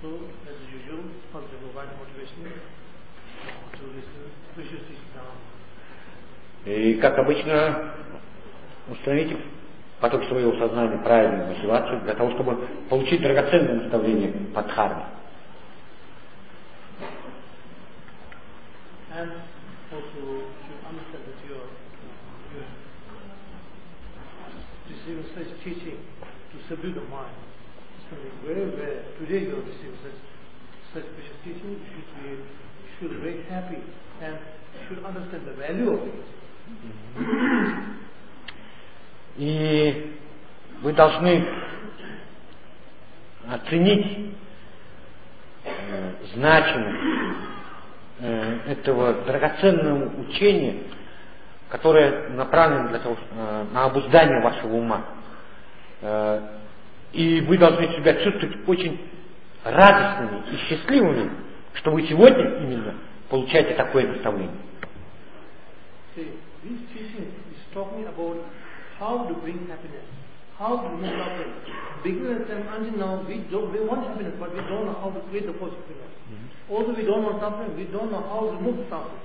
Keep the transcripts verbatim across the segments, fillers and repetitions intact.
So, as usual, first they provide motivation to listen, precious teaching down. И, как обычно, установите в потоке своего сознания правильную мотивацию для того, чтобы получить драгоценное наставление по дхарме. And also should understand that you are, you are receiving such teaching to subdue the mind. Something very rare. Today you are receiving such such precious teaching. You should be you should be very happy and you should understand the value of it. И вы должны оценить э, значимость э, этого драгоценного учения, которое направлено для того, э, на обуздание вашего ума. Э, и вы должны себя чувствовать очень радостными и счастливыми, что вы сегодня именно получаете такое наставление. This teaching is talking about how to bring happiness, how to remove suffering. Beginners and until now, we don't, we want happiness, but we don't know how to create the cause of happiness. Mm-hmm. Although we don't want suffering, we don't know how to remove suffering.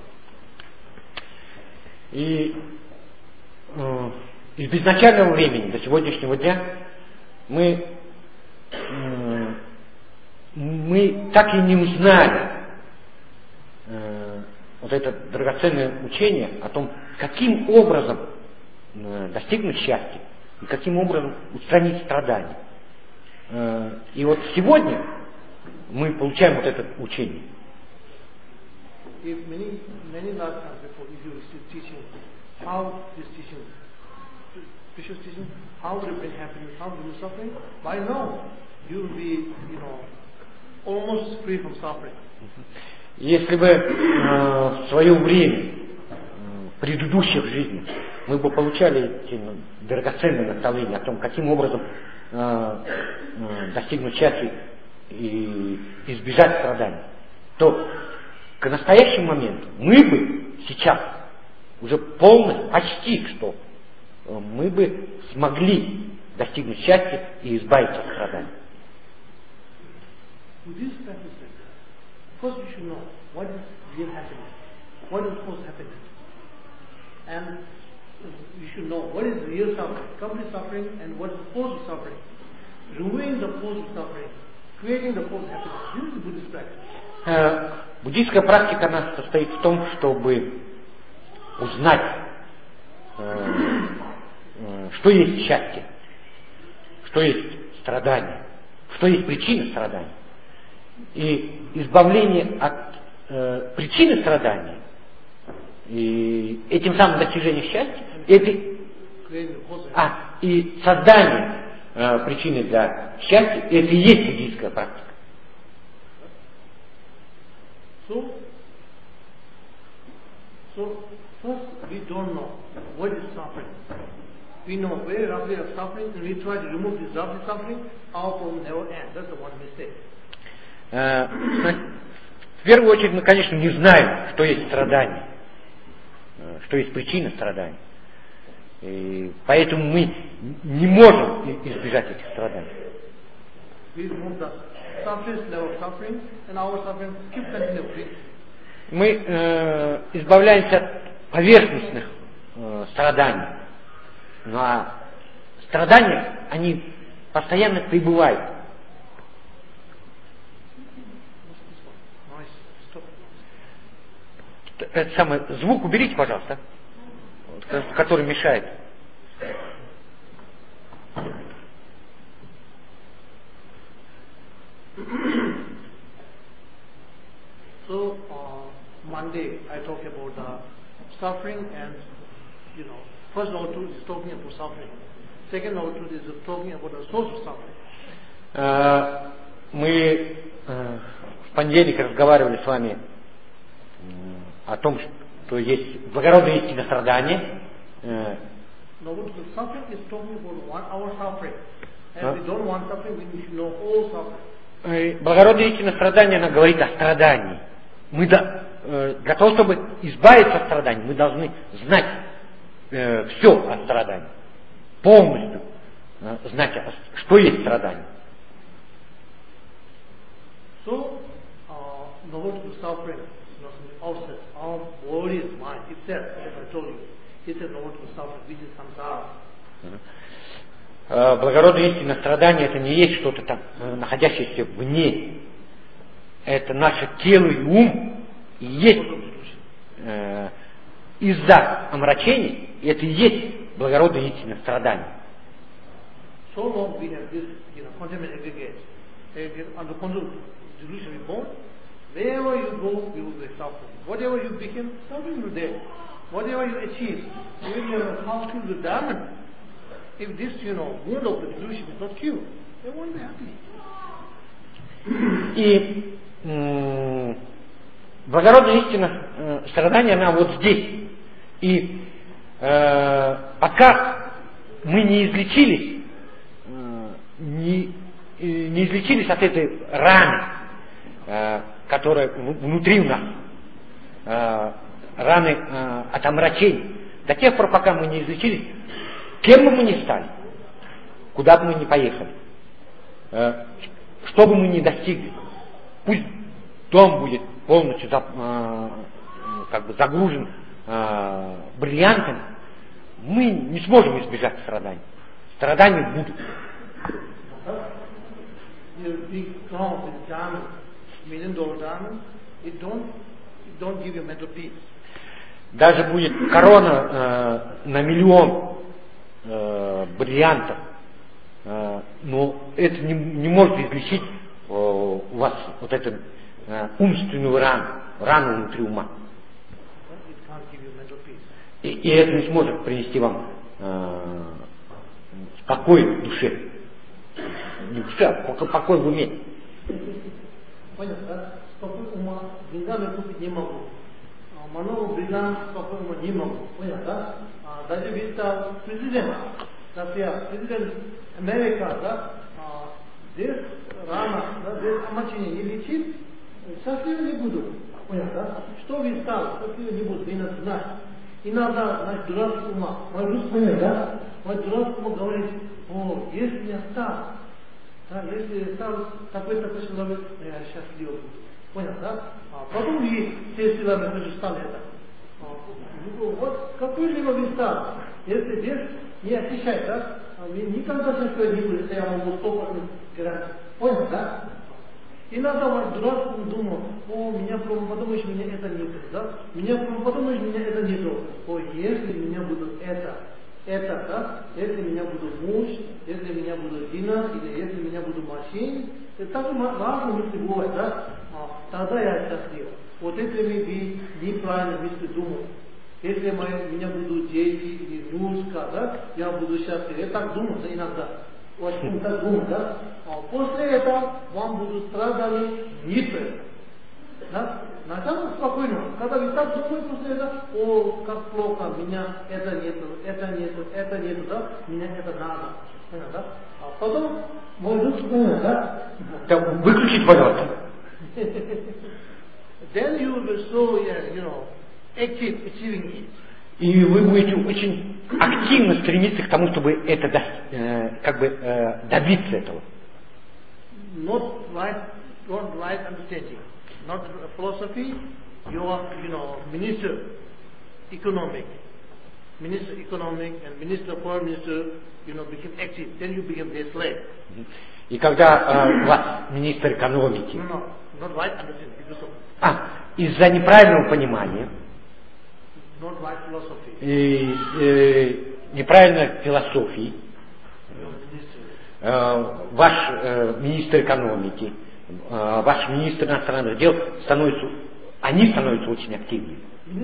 И э, из изначального времени до сегодняшнего дня мы, э, мы так и не узнали э, вот это драгоценное учение о том, каким образом э, достигнуть счастья и каким образом устранить страдания. Э, и вот сегодня мы получаем вот это учение. If many, many lifetimes before, if you receive teaching, how this teaching, precious teaching, how to bring happiness, how to remove suffering, by now you will be, you know, almost free from suffering. Если бы э, в свое время, э, в предыдущих жизнях, мы бы получали эти ну, драгоценные наставления о том, каким образом э, э, достигнуть счастья и избежать страданий, то к настоящему моменту мы бы сейчас уже полностью, почти что, э, мы бы смогли достигнуть счастья и избавиться от страданий. First, you should know what is real happiness, what is false happiness, and you should know what is real suffering, complete suffering, and what is the cause of suffering. Removing the cause of suffering, creating the cause of happiness. This is the Buddhist practice. Э, буддийская практика она состоит в том, чтобы узнать, э, э, что есть счастье, что есть страдание, что есть причина страданий. И избавление от э, причины страданий и этим самым достижением счастья, это, а, и создание э, причины для счастья, это и есть буддийская практика. So, so first we don't know what is suffering. We know very roughly of suffering, and we try to remove this roughly suffering. Our problem never ends. That's the one mistake. В первую очередь мы, конечно, не знаем, что есть страдание, что есть причина страданий. И поэтому мы не можем избежать этих страданий. Мы э, избавляемся от поверхностных э, страданий. Ну а страдания, они постоянно пребывают. Это самый звук уберите, пожалуйста, который мешает. So uh, Monday I talk about the suffering, and you know, first note is talking about suffering. Second note is talking about the source of suffering. Uh, мы uh, в понедельник разговаривали с вами о том, что есть благородная истина страдания. Благородная истина страдания, она говорит о страдании. Мы до, для того, чтобы избавиться от страданий, мы должны знать э, все о страдании. Полностью э, знать, что есть страдание. So, uh, no to suffering, you know, outside, our body is mind itself, as I told you, it's a no to suffering, which is samsara. Благородная истина, страдание это не есть что-то там, находящееся вне. Это наше тело и ум и есть э, из-за омрачений, и это и есть благородная истина страдания. So long we have this, you know, contaminant aggregate, aggregate under control, delusion is born. Wherever you go, you will be suffering. Whatever you become, suffering will there. Whatever you achieve, even you have how to the diamond. If this, you know, wound of the delusion is not cured, they won't be happy. И м- благородная истина э, страдания, она вот здесь. И э, пока мы не излечились, э, не, э, не излечились от этой раны, э, которая в- внутри у нас, э, раны э, от омрачений, до тех пор, пока мы не излечились, кем бы мы ни стали, куда бы мы ни поехали, э, что бы мы ни достигли, пусть дом будет полностью за, э, как бы загружен э, бриллиантами, мы не сможем избежать страданий. Страдания будут. Даже будет корона э, на миллион э, бриллиантов, э, но это не, не может излечить э, у вас вот эту э, умственную рану, рану внутри ума. И, и это не сможет принести вам э, покой в душе. Не в душе, а покой в уме. Понятно, да? Спокой ума деньгами купить не могу. Много бриллиант спокой ума не могу. Понятно, да? А, даже ведь президент, Россия, президент Америка, да? А, здесь рана, да? Здесь омрачение не лечит, совсем не буду. Понятно, да? Что вы стали, совсем не буду, вы надо знать. Иногда, значит, дурак ума, мой русский, да? Мой дурак ума говорит, о, если я стал, да, если я стал такой-такой человек, я счастлив буду. Понял, да? А потом и все силами тоже стал это. А, ну, вот какой же его вы стал? Если здесь не ощущает, да? А, никогда счастливым не будет, если я могу стопать гарантию. Понял, да? Иногда вот дурак думал, о, меня прямо подумаешь, меня это не то, да? Меня прямо подумаешь, меня это не то. О, если меня будут это, это, да? Если меня будут муж, если меня будут дина, или если меня будут машины, это так важно мысли бывает, да? А, тогда я счастлив. Вот если мы неправильно мысли думаем, если мои, меня будут дети или внучка, да? Я буду счастлив. Я так думаю иногда. Вот он так думает, да? А после этого вам будут страдания непрерывно. Да? Сначала спокойно. Когда вы так думаете после этого, о, как плохо, меня это нету, это нету, это нету, да? Меня это надо. Понятно, да? А потом, может быть, да? Так, выключить, пожалуйста. Then you will be so, yeah, you know, active achieving it. И вы будете очень активно стремиться к тому, чтобы это э, как бы э, добиться этого. Not right, not right understanding, not philosophy. You are, you know, minister economic, minister economic, and minister foreign minister, you know, become active. Then you become their slave. И когда э, у вас министр экономики, No, no, not right understanding. Because of а из-за неправильного понимания, not right philosophy. И, э, неправильной философии, э, ваш э, министр экономики, э, ваш министр иностранных дел становится, они становятся очень активными.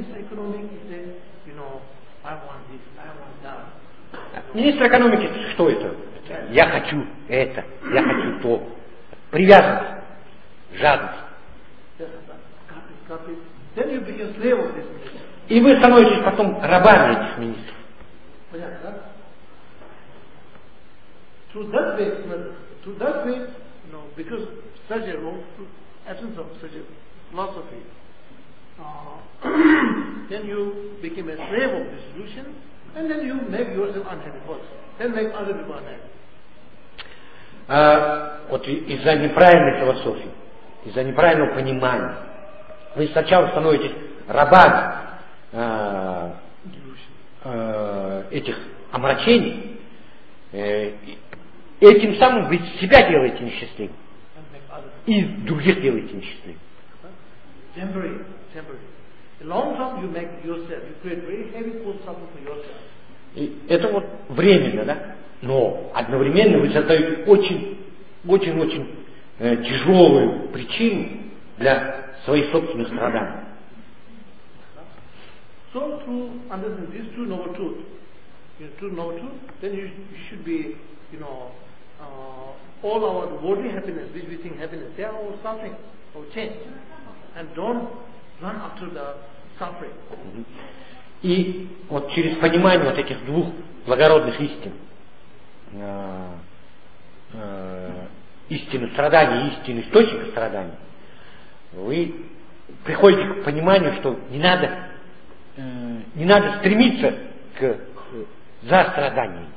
Министр экономики, что это? Я хочу это, я хочу то. Привязанность, жадность. И вы становитесь потом рабами этих министров. Понятно, да? Through that way, through that way, you know, because such a wrong essence of such a philosophy, uh, then you become a slave of this illusion, and then you make yourself unhappy first, then make other people unhappy. А, вот из-за неправильной философии из-за неправильного понимания. Вы сначала становитесь рабами э, э, этих омрачений, э, этим самым вы себя делаете несчастливым и других делаете несчастливым. Temporary, temporary. In long term, you make yourself, you create very heavy cost suffering for yourself. И это вот временно, да? Но одновременно вы создаете очень, очень, очень э, тяжелую причину для своих собственных страданий. So to understand these two noble truths, you know, two noble truths, then you, you should be, you know, uh, all our worldly happiness, which we think happiness, they are all suffering or change, and don't run after the suffering. И вот через понимание вот этих двух благородных истин, э, э, истины страдания и истины источника страданий, вы приходите к пониманию, что не надо, э, не надо стремиться к э, за страданиями.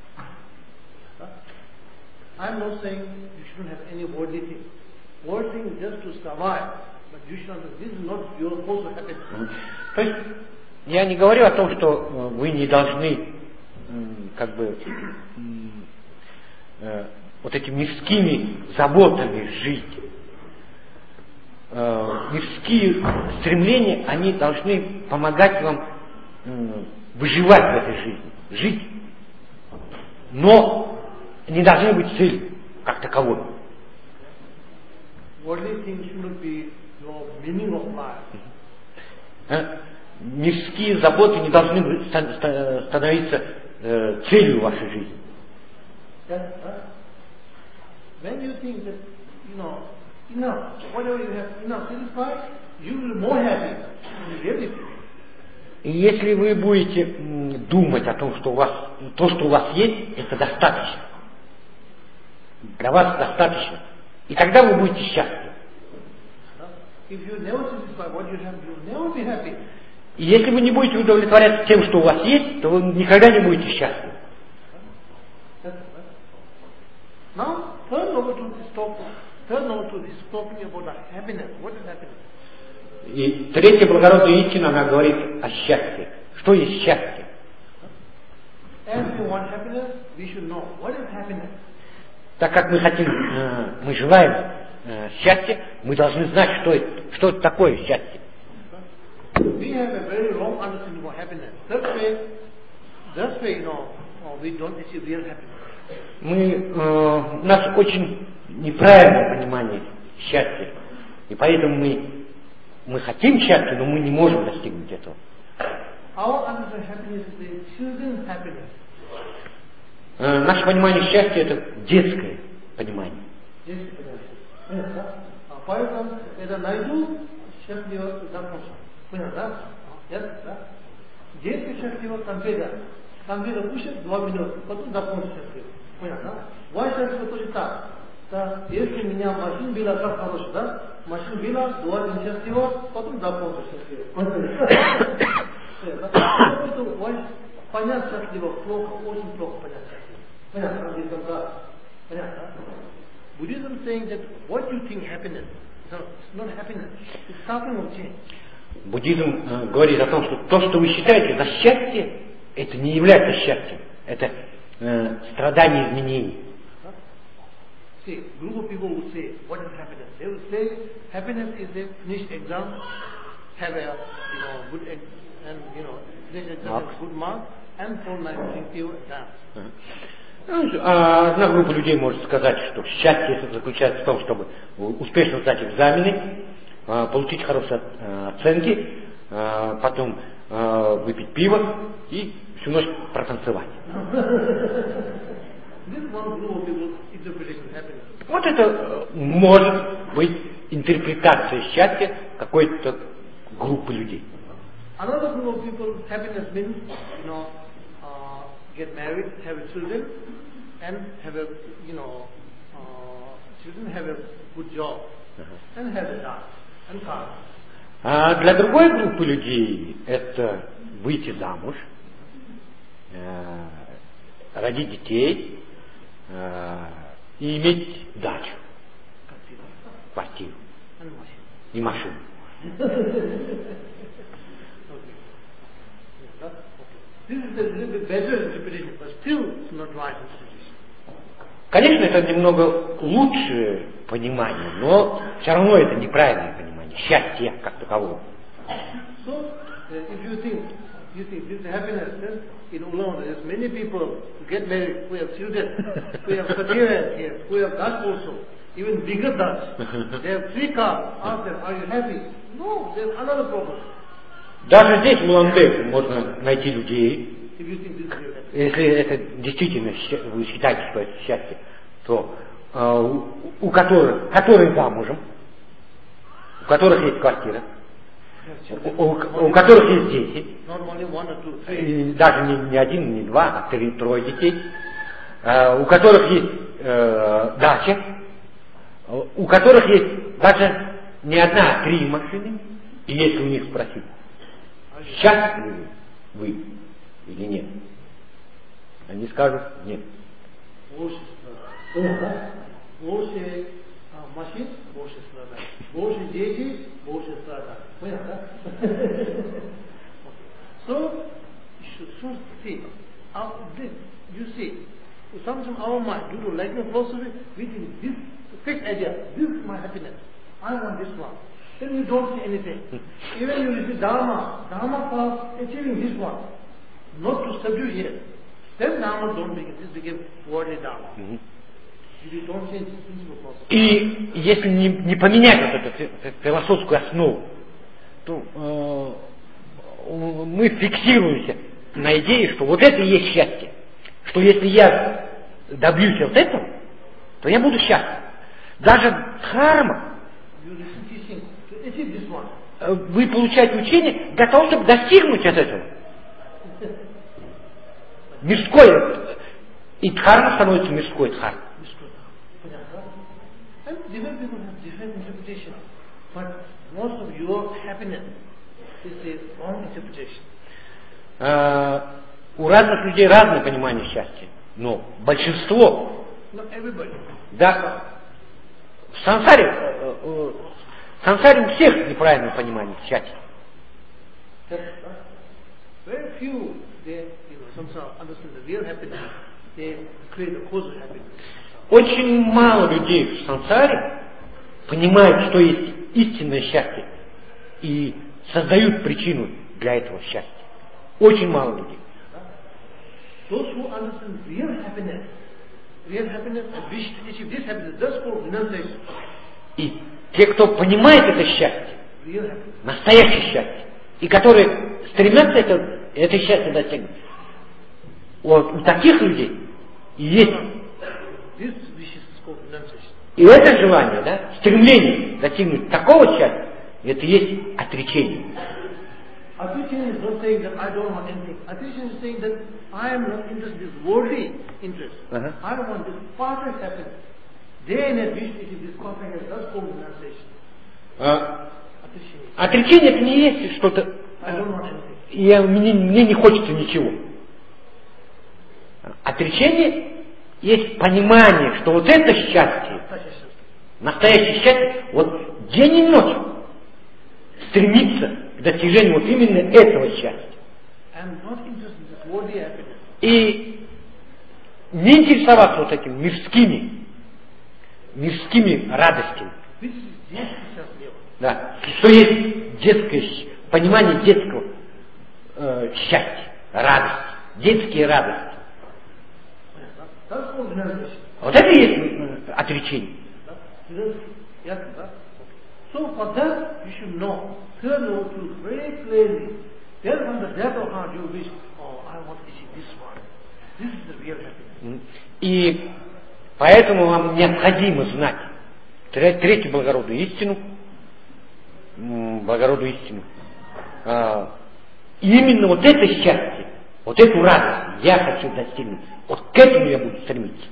I'm not saying you shouldn't have any worldly thing. Worldly thing is just to survive, but you should understand this is not your cause of happiness. То есть я не говорю о том, что вы не должны как бы э, вот этими мирскими заботами жить. Э, мирские стремления, они должны помогать вам э, выживать в этой жизни, жить. Но не должны быть целью как таковой. Worldly things should be your meaning of life. Э, мирские заботы не должны становиться э, целью вашей жизни. Yes, right? When you think that, you know, enough, whatever you have enough satisfied, you will be more happy in reality. И если вы будете м, думать о том, что у вас, то, что у вас есть, это достаточно. Для вас достаточно. И тогда вы будете счастливы. If you never satisfy what you have, you will never be happy. И если вы не будете удовлетворяться тем, что у вас есть, то вы никогда не будете счастливы. Now, turn over to this talk, turn over to this talking about the happiness. What is happiness? И третья благородная истина, она говорит о счастье. Что есть счастье? As we want happiness, we should know what is happiness. Так как мы хотим, э, мы желаем э, счастья, мы должны знать, что это, что это такое счастье. We have a very wrong understanding of happiness. That way, that way, you know, we don't achieve real happiness. Мы, э, у нас очень неправильное понимание счастья. И поэтому мы, мы хотим счастья, но мы не можем достигнуть этого. Our understanding of happiness is the children's happiness. Э, наше понимание счастья это детское понимание. Детское понимание. Понятно? For example, это найду счастливого закончу. Понятно, да? Ясно, да? Детское счастливо конфета. Конфета кушает два минуты, потом закончит счастливо. Понятно, да? Ваше счастливо тоже так. Да? Если меня машина била, как хорошая, да? Машина била, два дня счастливо, потом закончит счастливо. Понятно? Понятно? Понять счастливо плохо, очень плохо понять счастливо. Понятно, английском, да? Понятно, да? Buddhism saying that what you think happiness, it's not happiness, it's suffering of change. Буддизм э, говорит о том, что то, что вы считаете за счастье, это не является счастьем. Это э, страдание изменений. See, group of people would say, what is happiness? They would say, happiness is a finished exam, have a, you know, good, and, you know, finish exam, have good mark, and fall night into exam. Одна группа людей может сказать, что счастье заключается в том, чтобы успешно сдать экзамены, получить хорошие оценки, потом выпить пиво и всю ночь протанцевать. Вот это может быть интерпретация счастья какой-то группы людей. Another group of people, happiness means, you know, uh, get married, have children, and have a, you know, uh, children have a good job, uh-huh. and have a dance, and car. А для другой группы людей это выйти замуж, э, родить детей э, и иметь дачу, квартиру. And machine. и машин. This is a little bit better interpretation, but still it's not right interpretation. Конечно, это немного лучше понимание, но все равно это неправильное понимание счастья как такового. So, uh, if you think, you think this is happiness, then in Ulan there's many people who get married, who have children, who have Satya here, who have that also, even bigger that. They have three cars. Ask them, are you happy? No, there's another problem. Даже здесь, в Улан-Удэ, можно найти людей, If you think this is your happiness. если это действительно ща- вы считаете, что это счастье, то э, у, у которых, которые замужем, у которых есть квартира, у, у- у которых есть дети, Not only one or two, three. и даже не, не один, не два, а три, трое детей, э, у которых есть э, дача, э, у которых есть даже не одна, а три машины, и если у них спросить, счастливы вы или нет, они скажут нет. Больше страдать. Больше а, машин, больше страдать. Больше дети, больше страдать. Понял, да? So, you should first see, our, this, you see, sometimes our mind, due to lack of philosophy, we think this fixed idea, this is my happiness, I want this one. Then you don't see anything. Even you receive Dharma, Dharma for achieving this one, not to subdue here. Then Dharma don't begin, this became worldly Dharma. Мгм. You don't change this principle philosophy. И если не, не поменять вот эту фи- фи- философскую основу, то э, мы фиксируемся на идее, что вот это и есть счастье. Что если я добьюсь вот этого, то я буду счастлив. Даже дхарма, You receive teaching to achieve this one. э, вы получаете учение для того, чтобы достигнуть от этого. Мирское. И дхарма становится мирской дхармой. And different people have different interpretation. But most of your happiness is a wrong interpretation. Э, у разных людей разное понимание счастья. Но большинство, Not everybody. да, в сансаре, э, э, в сансаре у всех неправильное понимание счастья. That's right. Very few, they, you know, samsara understand the real happiness. They create the cause of happiness. Очень мало людей в сансаре понимают, что есть истинное счастье, и создают причину для этого счастья. Очень мало людей. Those who understand real happiness, real happiness and wish to achieve this happiness, that's called renunciation. И те, кто понимает это счастье, Real happiness. настоящее счастье, и которые стремятся это, это счастье достигнуть, вот у таких людей и есть. This wish is called renunciation. И это желание, да, стремление достигнуть такого счастья, это есть отречение. Attrition is not saying that I don't want anything. Attrition is saying that I am not interested in this worldly interest. Uh-huh. I want this perfect happiness. Day and night wish to achieve this perfect happiness. That's called renunciation. А, Attrition is, отречение это не есть что-то, I don't want anything. я, мне, мне не хочется ничего. Отречение есть понимание, что вот это счастье, Such a system. настоящее счастье, вот день и ночь стремится к достижению вот именно этого счастья. I'm not interested in this worldly happiness. И не интересоваться вот этими мирскими, мирскими радостями. This is детский счастье. Да. Что есть детское щ- понимание детского э, счастья, радости, детские радости. That's called renunciation. Вот это и есть э, отречение. Renunciation. Yes, right? So for that, you should know, hear the truth very clearly. Then from the depth of heart you wish, oh, I want to achieve this one. This is the real happiness. М. И поэтому вам необходимо знать тре- третью благородную истину, м, благородную истину. А, именно вот это счастье, вот эту радость я хочу достигнуть. Вот к этому я буду стремиться.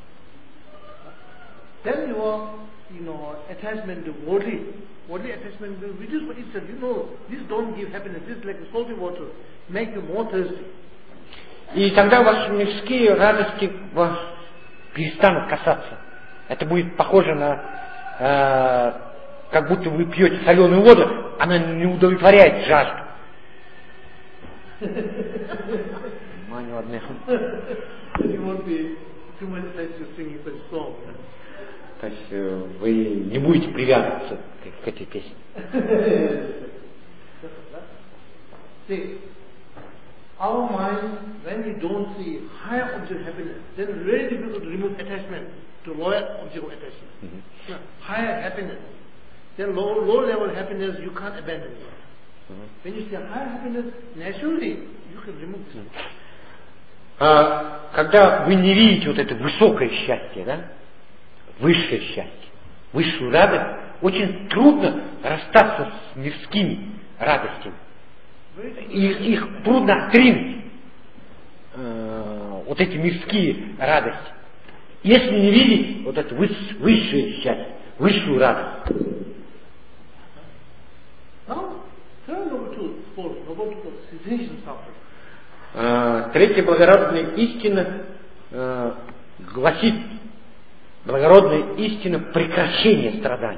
Then your, you know, attachment to worldly, worldly attachment will reduce by itself. You know, this don't give happiness. This is like salty water, make you more thirsty. И тогда ваши мирские радости вас перестанут касаться. Это будет похоже на э, как будто вы пьете соленую воду, она не удовлетворяет жажду. Внимание, одна. То есть вы не будете привязываться к, к этой песне. See, our mind, when we don't see higher object happiness, then it's very difficult to remove attachment to lower object of attachment. Mm-hmm. No, higher happiness, then low, low level happiness you can't abandon it. Mm-hmm. When you see higher happiness, naturally you can remove this. Mm-hmm. А, когда вы не видите вот это высокое счастье, да, высшее счастье, высшую радость, очень трудно расстаться с мирскими радостями. Их, их трудно отринуть, э, вот эти мирские радости. Если не видеть вот это выс- высшее счастье, высшую радость. Э, третья благородная истина э, гласит, благородная истина прекращения страданий.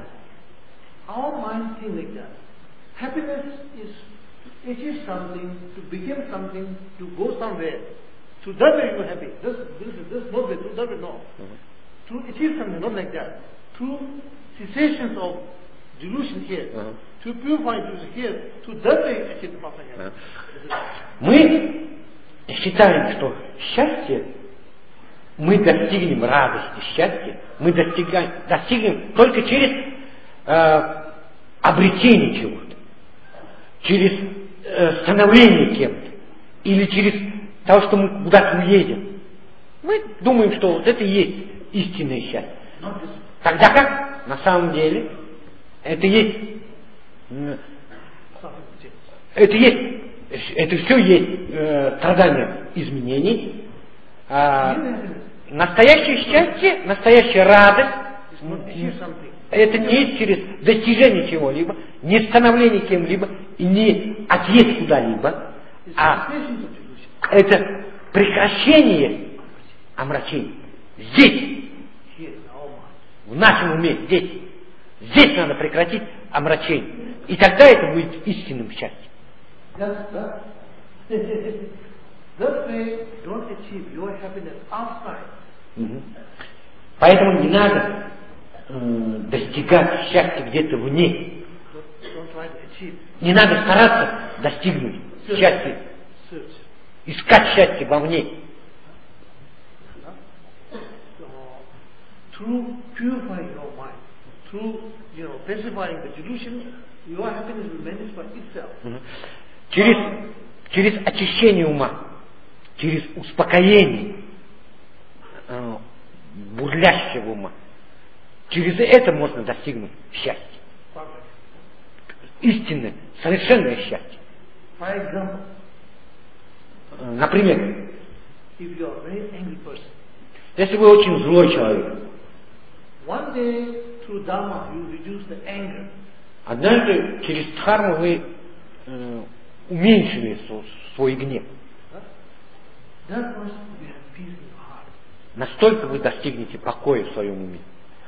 Achieve something, to become something, to go somewhere. To that way you are happy. This, this, this, no way, to that way, no. Mm-hmm. To achieve something, not like that. Through cessations of delusion here, mm-hmm. to purify delusion here, to that way achieve the perfect happiness. Мы считаем, что счастье, мы достигнем радости, счастья, мы достигаем, достигнем только через э, обретение чего-то, через становление кем-то, или через того, что мы куда-то уедем. Мы думаем, что вот это и есть истинное счастье. Тогда как на самом деле это есть, это есть, это все есть э, страдание изменений. А настоящее счастье, настоящая радость, это не есть через достижение чего-либо, не становление кем-либо и не отъезд куда-либо, а это прекращение омрачений. Здесь, в нашем уме, здесь. Здесь надо прекратить омрачение. И тогда это будет истинным счастьем. Угу. Поэтому не надо достигать счастья где-то вне. Не надо стараться достигнуть счастья, искать счастье вовне. Через, через очищение ума, через успокоение э, бурлящего ума. Через это можно достигнуть счастья. Истинное, совершенное счастье. Например, если вы очень злой человек, однажды через дхарму вы э, уменьшили свой гнев. Настолько вы достигнете покоя в своем уме.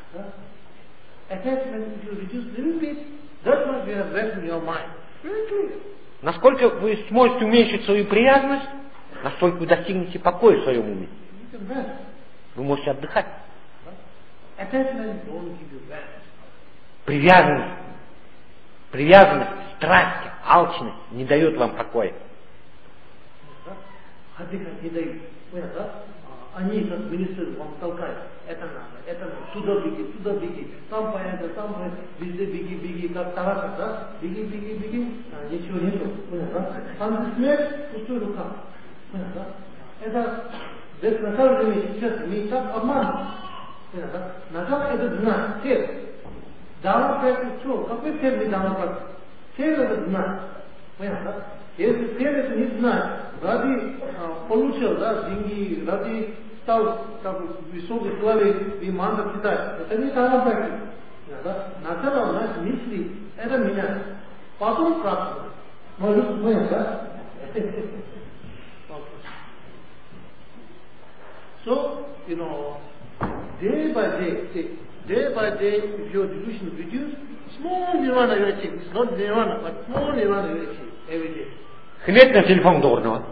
Насколько вы сможете уменьшить свою привязанность, настолько вы достигнете покоя в своем уме. Вы можете отдыхать. Привязанность, привязанность, страсть, алчность не дает вам покоя. Они как министры вам толкают. Это надо, это надо. Туда беги, туда беги. Там понятно, там понятно. Везде беги, беги, как тараса, да? Беги, беги, беги. А, ничего нету. Понятно, да? Там смерть, пустой рука. Понятно, да? Это без начала сейчас имеет как обман. Понятно, да? Начало это знак, цель. Дама практик что? Какой цель не дама практик? Цель это знак. Понятно, да? Если цель это не знак, ради а, получил, да, деньги, ради стал как высокой славы и мандат читать, это не дама практик. Да? Начало наши мысли, это меня. Потом практика. Может, мы, да? So, you know, day by day, see, day by day, if your delusion reduces, small nirvana you achieve. It's not nirvana, but small nirvana you achieve every day. Хмет на телефон дурного.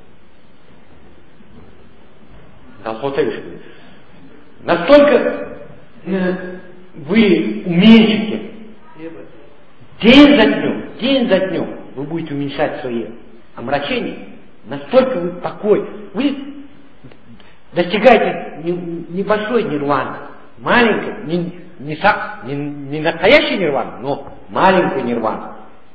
Настолько э, вы уменьшите день за днем, день за днем вы будете уменьшать свои омрачения, настолько вы покой, вы достигаете небольшой нирваны, маленькой, не, не, не, не настоящей нирваны, но маленькую нирвану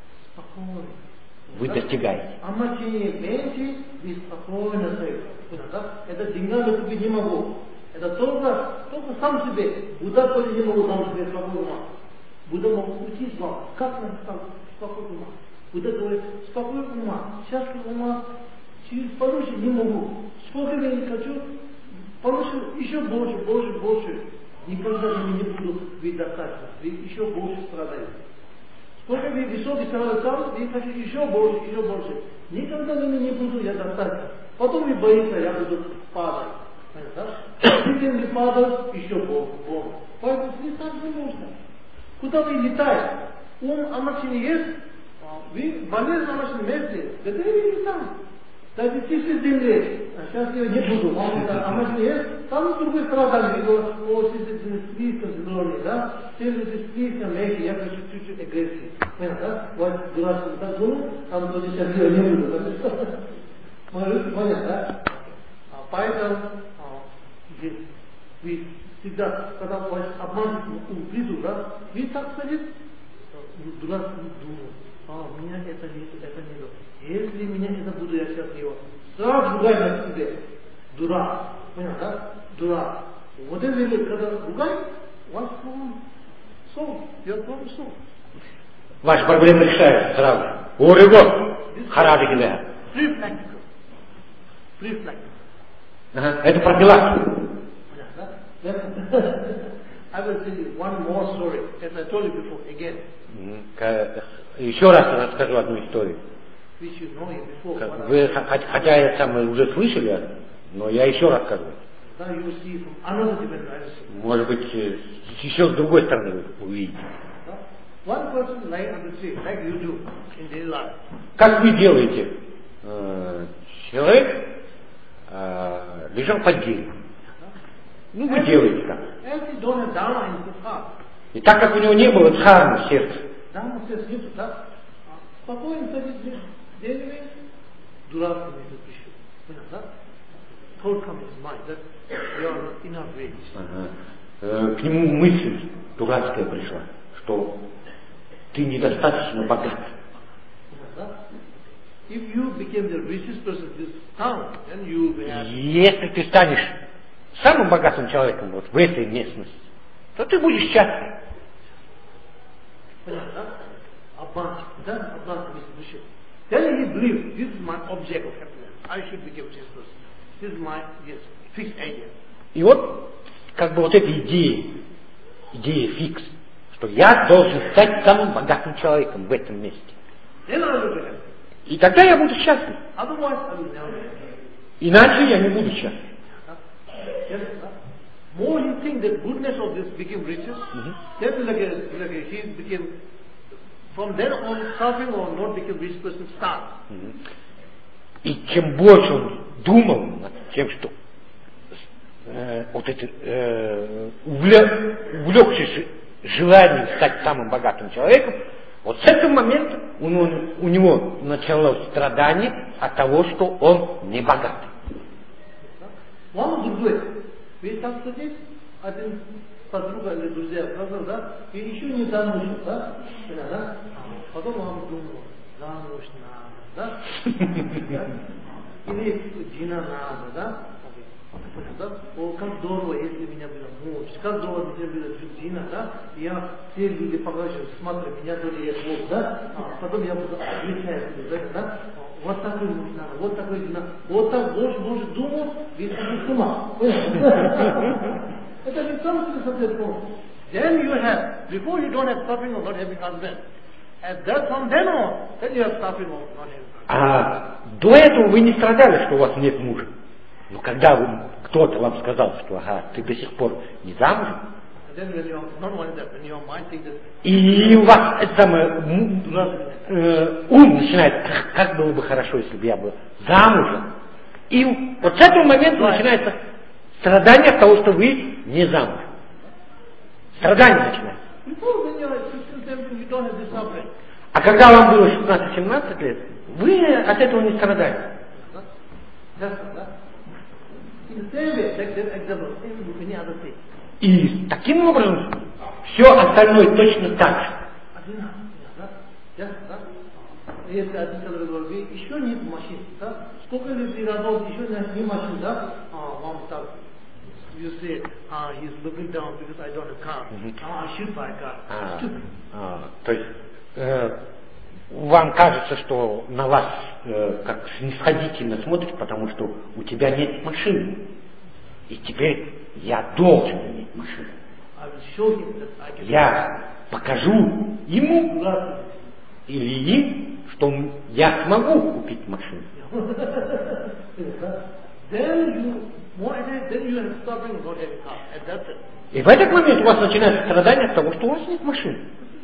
вы достигаете. Омрачение меньше и спокойно стоит. Это деньгами купить не могу. Это только, только сам себе. Будда тоже не могу сам себе спокойно ума. Будда мог учить вам, как нам спокойно ума. Будда говорит, спокойно ума, счастлив ума, через получше не могу. Сколько я не хочу, получше еще больше, больше, больше. Никогда я не буду быть достаточно. Вы еще больше страдаете. Сколько вы высокий самолетом, вы хотите еще больше, еще больше. Никогда я не буду, я достаточно. Потом вы боитесь, я буду падать. Если не падать, еще больше. Поэтому летать не можно. Куда вы летаете? Ум омрачение есть, вы болезнь омрачение месте, где вы летаете? Даже чистый земли, сейчас я не буду, омрачение есть, там другой страдали, о, чистый земли слишком зеленый, да? Чистый слишком мягкий, я хочу чуть-чуть агрессии. Понятно, да? Вот дурацкий так думал, там тоже сейчас я не буду. Понятно, да? Поэтому вы всегда, когда у вас обман приду, да, вы так сказать, дурацкий думал, а, меня это не, это не то. Если меня это буду, я сейчас его сразу ругаю на себе. Дурак. Понятно, да? Дурак. Вот это, когда ругай, у вас проблема сон. Я проблема сон. Ваши проблемы решаются сразу. Урыгок. Хараджи гиля. Free practical. Free practical. Ага. Это профилактика. I will tell you one more story, as I told you before, again. Еще раз расскажу одну историю. Which you know it before. Вы, хотя я сам уже слышали, но я еще расскажу. Now you will see from another dimension. Может быть, еще с другой стороны вы увидите. One person lying on the tree, like you do in daily life. Как вы делаете? Человек лежал под деревом. Ну, вы делаете так. И так как у него не было дхармы в сердце, спокойно садись в дереве, дурак не запишу. Понятно? Thought comes in mind that you are in our ways. Ага. К нему мысль дурацкая пришла, что ты недостаточно богат. If you became the richest person in this town, then you will have... Если ты станешь самым богатым человеком вот в этой местности, то ты будешь счастлив. Понятно? Обман. Да? Обман души. Then he believes, this is my object of happiness. I should become this person. This is my, yes, fixed idea. И вот, как бы вот эта идея, идея фикс, что я должен стать самым богатым человеком в этом месте. Then I will be happy. И тогда я буду счастлив. Otherwise, I will never be happy. Иначе я не буду счастлив. Yes, more you think that goodness of this became riches, mm-hmm. then like a, like a, he became, from then on, suffering or not became rich person starts. Mm-hmm. И чем больше он думал над тем, что э, вот это э, увлекшись желанием стать самым богатым человеком, вот с этого момента у него, у него началось страдание от того, что он не богат. Он другой. Вы так сидите, один подруга или друзья, сказал, да, и еще не замужем, да? Да? Потом он думал, замуж надо, да? Или жена надо, да? Да? О, как здорово, если меня было муж, как здорово, если была жена, да? Я все люди покажут, смотри, меня тоже есть муж, да? А потом я буду отвечать, да? Вот такой муж надо, вот такой жена. Вот так больше, больше думал, ведь это с ума. Это не сам себе совсем помню. Then you have, before you don't have suffering of not having husband. And that from then on, then you have suffering of not having husband. А до этого вы не страдали, что у вас нет мужа. Но когда вы, кто-то вам сказал, что ага, ты до сих пор не замужем, then when you not only that, when your mind thinks that. И у вас это самое, э, ум начинает, как было бы хорошо, если бы я был замужем. И вот с этого момента начинается страдание от того, что вы не замужем. Страдание начинается. А когда вам было шестнадцать-семнадцать лет, вы от этого не страдали. И таким образом все остальное точно так же. Если один человек говорит, еще нет машин, да? Сколько лет ты работал, еще нет ни машин, да? А, вам так, you say, ah, he's looking down because I don't have a car. Ah, I should buy a car. А, а, то есть, э, вам кажется, что на вас э, как снисходительно смотрят, потому что у тебя нет машины. И теперь я должен иметь машину. Я покажу ему или им, что я смогу купить машину. И в этот момент у вас начинается страдание от того, что у вас нет машины.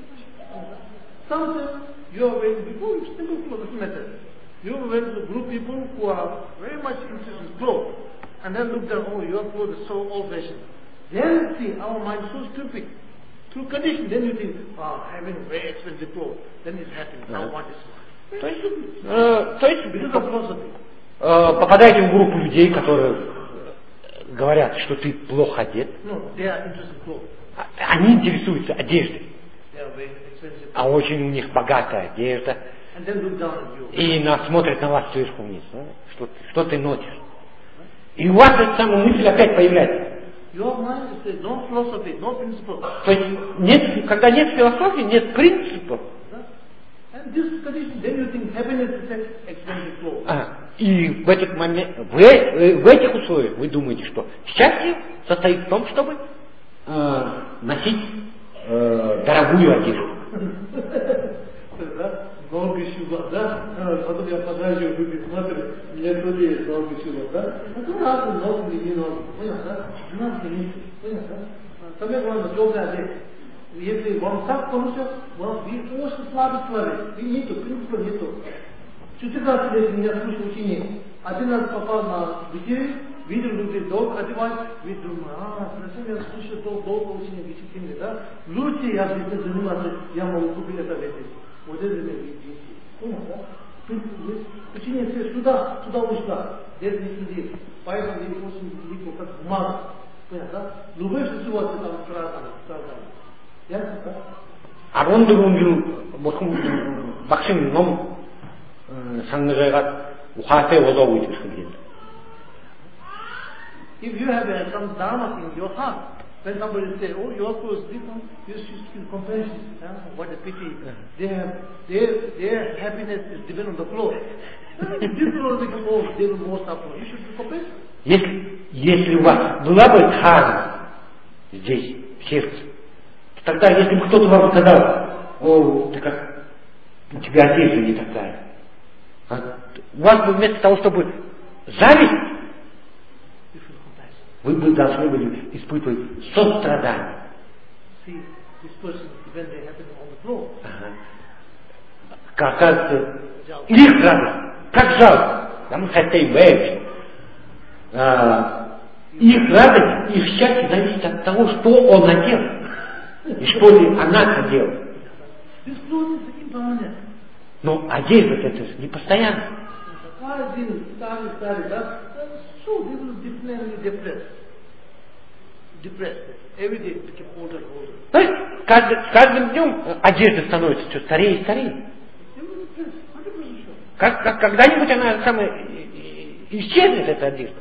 You are very people, simple method. You went to group people who are very much interested in clothes, and then look down, oh, your clothes are so old-fashioned. Then see, our mind is so stupid. Through condition, then you think, oh, having very expensive clothes, then it's happening. I want this one. То есть, э, то есть because of philosophy. Э, попадаете в группу людей, которые говорят, что ты плохо одет. No, they are interested in clothes. Они интересуются одеждой. They are very expensive. А очень у них богатая одежда. And then look down at you. И на, смотрят на вас сверху вниз. Ну, что, что ты носишь? И у вас эта самая мысль опять появляется. Your mind is no philosophy, no principle. То есть, нет, когда нет философии, нет принципов. And this condition, then you think happiness is an expensive clothes. А, и в этот момент, в, в этих условиях вы думаете, что счастье состоит в том, чтобы э, носить э, дорогую одежду. Долго чува, да? Потом я подаю, люди смотрят, мне кто-то есть долго чува, да? Это разные ноги, не ноги, понял, да? Нас не видно, понял, да? Самое главное, добрая одежда. Если вам так получится, вам вы очень слабый человек, вы нету, принципа нету. четырнадцать лет меня слушал ученик, один раз попал на вечеринку, видел люди долго одевать, вы думаете, а, зачем я слушаю долго, долго ученик, вечеринки, да? Лучше я здесь заниматься, я могу купить это вещи. Вот это для видите. Понял, да? Ученик все сюда, сюда ушла, здесь не сидит, поэтому здесь очень легко, как бумага. Понял, да? Любые ситуации там страдали, страдали. Арондырун бохум бакшин ном сангажайга ухате озоо үйтгүшгөн келди. If you have uh, some dharma in your heart, when somebody say, oh, your clothes different, you should feel compassion. Huh? What a pity. They have, their, their happiness is dependent on the clothes. This clothes become old, they will more suffer. You should be compassion. Если, если у вас была бы дхарма здесь, в сердце, тогда, если бы кто-то вам сказал, о, ты как, у тебя одежда не такая, а, у вас бы вместо того, чтобы зависть, вы бы должны были испытывать сострадание. Ага. Как кажется, их радость, как жалко, потому что это и а, их радость, их счастье зависит от того, что он надел. И что ли она делает? Но одежда это не постоянно. С каждым днем одежда становится все старее и старее. Как, как, когда-нибудь она самая исчезнет, эта одежда.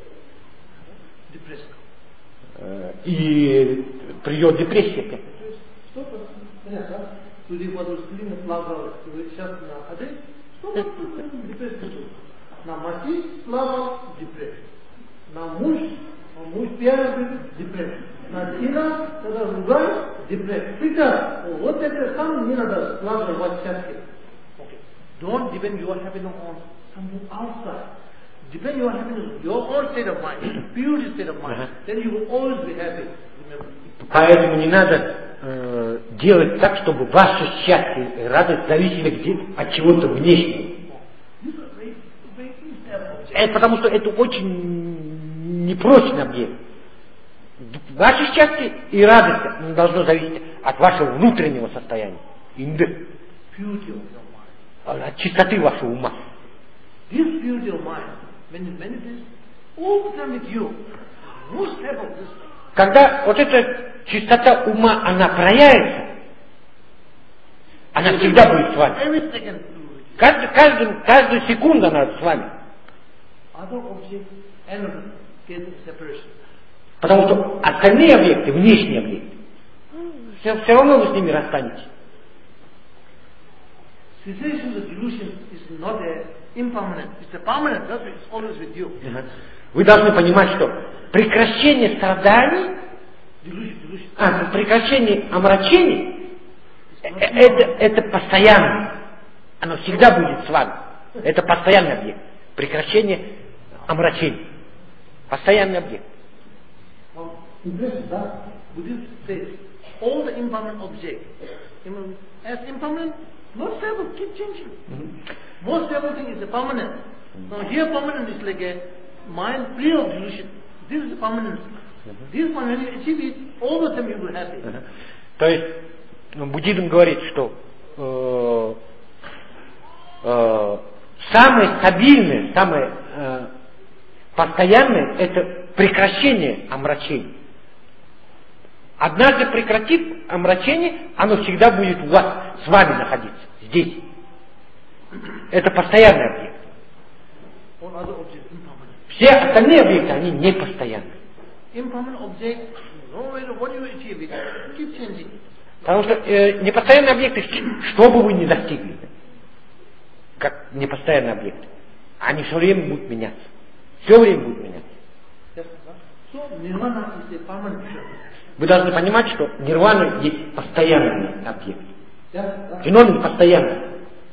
И придет депрессия опять. Люди будут сильно плавать, сейчас на одежде, что депрессия? На мать слава депрессия. На муж, муж первый депрессия. На сына, когда ругает, депрессия. Всегда, вот это сам не надо складывать счастье. Don't depend your happiness on something outside. Depend your happiness on your own state of mind, pure state of mind. Uh-huh. Then you will always be happy. Remember. Поэтому не надо э, делать так, чтобы ваше счастье и радость зависели где от чего-то внешнего. Это потому что это очень непрочный объект. Ваше счастье и радость не должно зависеть от вашего внутреннего состояния. Инды. От чистоты вашего ума. Когда вот эта чистота ума, она проявится, она всегда будет с вами. Каждый, каждый, каждую секунду она с вами. Потому что остальные объекты, внешние объекты, все, все равно вы с ними расстанетесь. Вы должны понимать, что прекращение страданий, а, прекращение омрачений, это, это постоянно. Оно всегда будет с вами. Это постоянный объект. Прекращение омрачений. Постоянный объект. Interesting, that Buddhist says all the impermanent objects, as impermanent, not stable, keep changing. Mm-hmm. Most stable thing is a permanent. Mm-hmm. Now here permanent is like a mind free of delusion. This is permanent. Mm-hmm. This one, when you achieve it, all the time you will be happy. Mm-hmm. То есть буддизм говорит, что э, э, самое стабильное, самое э, постоянное это прекращение омрачений. Однажды прекратив омрачение, оно всегда будет у вас, с вами находиться, здесь. Это постоянный объект. Все остальные объекты, они не постоянны. Потому что э, непостоянные объекты, что бы вы ни достигли, как непостоянные объекты, они все время будут меняться. Все время будут меняться. Вы должны понимать, что нирвана есть постоянный объект. Феномен постоянный.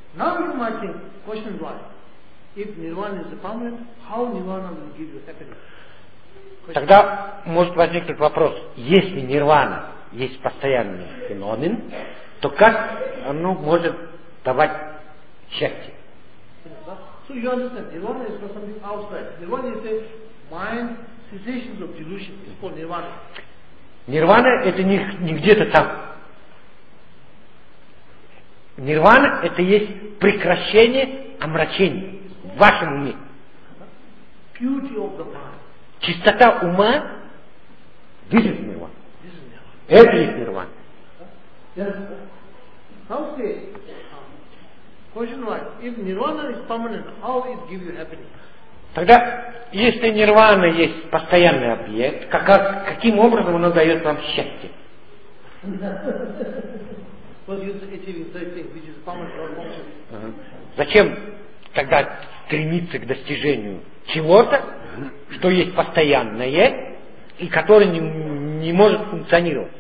Тогда может возникнуть вопрос, если нирвана есть постоянный феномен, то как оно может давать счастье? So you understand, nirvana is not something outside. Nirvana is a mind cessations of delusion. It's called nirvana. Нирвана это не, не где-то там. Нирвана это есть прекращение омрачений в вашем уме. Beauty of the mind. Чистота ума, this is нирвана. Это есть нирвана. How say? Question one. If nirvana is permanent, how it gives you happiness? Тогда, если нирвана есть постоянный объект, как, каким образом оно дает вам счастье? Зачем тогда стремиться к достижению чего-то, что есть постоянное и которое не, не может функционировать?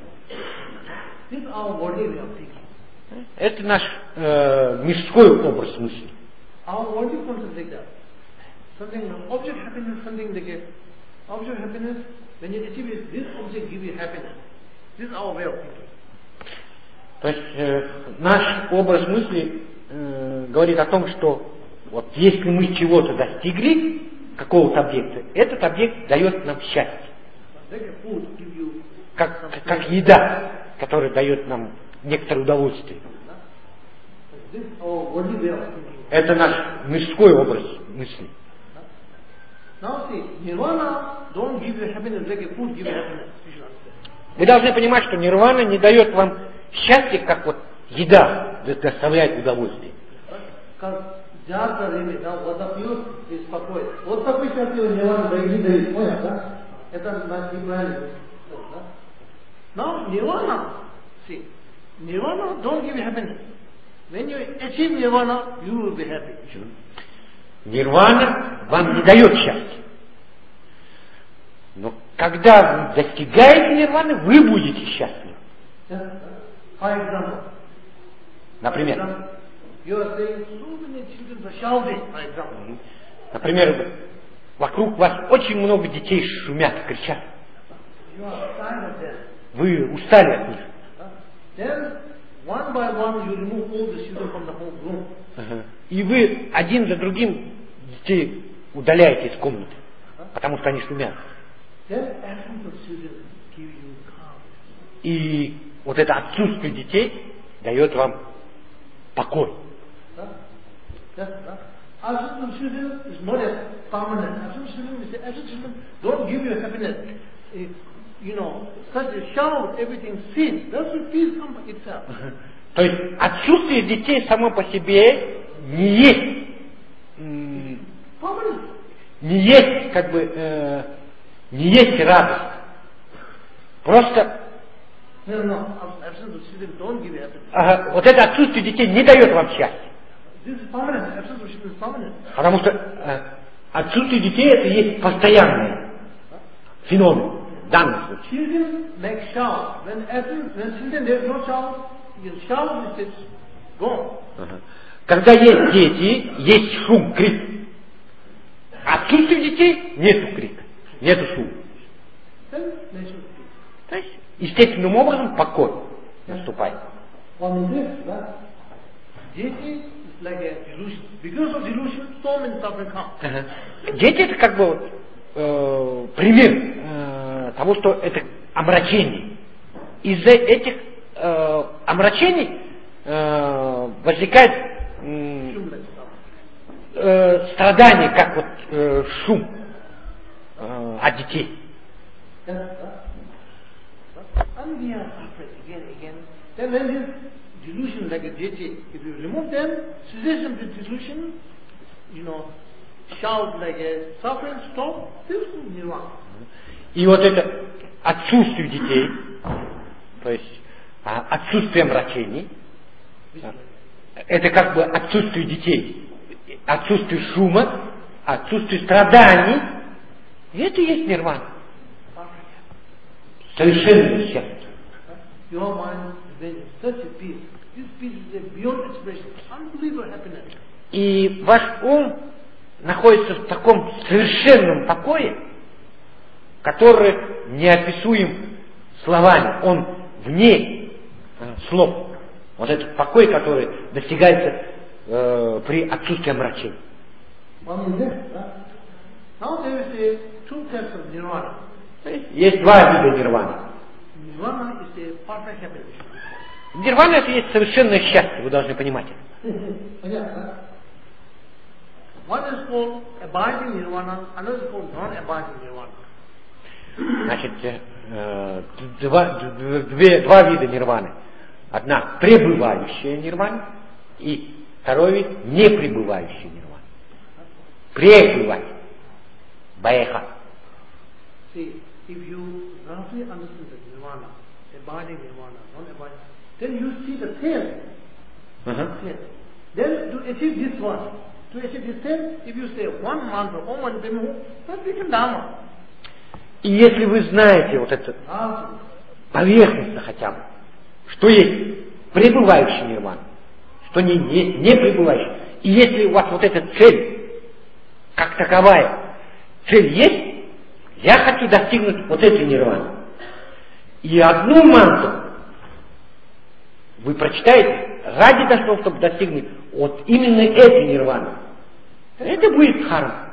Это наш э, мирской образ мысли. Something, object happiness, something like a object happiness, when you achieve it, this object gives you happiness. This is our way of thinking. То есть э, наш образ мысли э, говорит о том, что вот если мы чего-то достигли, какого-то объекта, этот объект дает нам счастье. Как, как еда, которая дает нам некоторое удовольствие. Это наш мирской образ мысли. Вы должны понимать, что нирвана не дает вам счастья, как вот еда доставляет удовольствие. Now nirvana, see, nirvana don't give you happiness. When you achieve nirvana, you will be happy. Нирвана вам не дает счастья. Но когда вы достигаете нирваны, вы будете счастливы. Например, например, вокруг вас очень много детей шумят, кричат. вы устали от них. Then, one by one, you remove all the children from the home room. Ага. И вы один за другим детей удаляете из комнаты, потому что они шумят. Then, absence of children give you calm. И вот это отсутствие детей дает вам покой. Huh? Yes, huh? Absence of children is not as permanent. Absence of children is absence of children don't give you happiness. It, you know, such a shout, everything cease. That's what peace comes itself. То есть отсутствие детей само по себе не есть, м, не есть как бы э, не есть радость. Просто No, no, absence of children don't give you happiness. ага, вот это отсутствие детей не дает вам счастья. This is permanent. Absence of children is permanent. Потому что э, отсутствие детей это есть постоянный феномен в данном случае. Children make shout. When absence, when children there is no shout, you shout is gone. Ага. Когда есть дети, есть шум, крик. Отсутствие детей нету крика, нету шума. Then natural peace. То есть естественным образом покой наступает. On this, that deity is like a delusion. Because of delusion, so many suffering come. Ага. Дети это как бы вот, э, пример э, того, что это омрачение. Из-за этих э, омрачений э, возникает э, э, страдание, как вот э, шум э, от детей. Yes, that. And we are suffering again, again. Then when this delusion like a deity, if you remove them, cessation of the delusion, you know, shout like a suffering stop, this is nirvana. И вот это отсутствие детей, то есть а, отсутствие омрачений, это как бы отсутствие детей, отсутствие шума, отсутствие страданий, и это и есть нирвана. Совершенное счастье. Your mind is in such a peace. This peace is a beyond expression, unbelievable happiness. И ваш ум находится в таком совершенном покое, который неописуем словами. Он вне э, слов. Вот этот покой, который достигается э, при отсутствии омрачений. One is this, huh? Now there is a two types of nirvana. Есть два вида нирваны. Nirvana is a perfect happiness. Нирвана это есть совершенное счастье, вы должны понимать это. Yeah, huh? One is called abiding nirvana, another is called non-abiding nirvana. Значит, э, два, две, два вида нирваны. Одна пребывающая нирвана и второй вид непребывающая нирвана. Пребывать. Баеха. See, if you roughly understand the nirvana, abiding nirvana, non-abiding, then you see the tail. Uh-huh. Tail. Then to achieve this one, to achieve this tail, if you say one mantra, Om Mani Padme Hum, that becomes Dharma. И если вы знаете вот это Ah, поверхностно хотя бы, что есть пребывающий нирвана, что не, не, не пребывающий, и если у вас вот эта цель, как таковая, цель есть, я хочу достигнуть вот этой нирваны. И одну мантру вы прочитаете ради того, чтобы достигнуть вот именно этой нирваны. Это будет дхарма.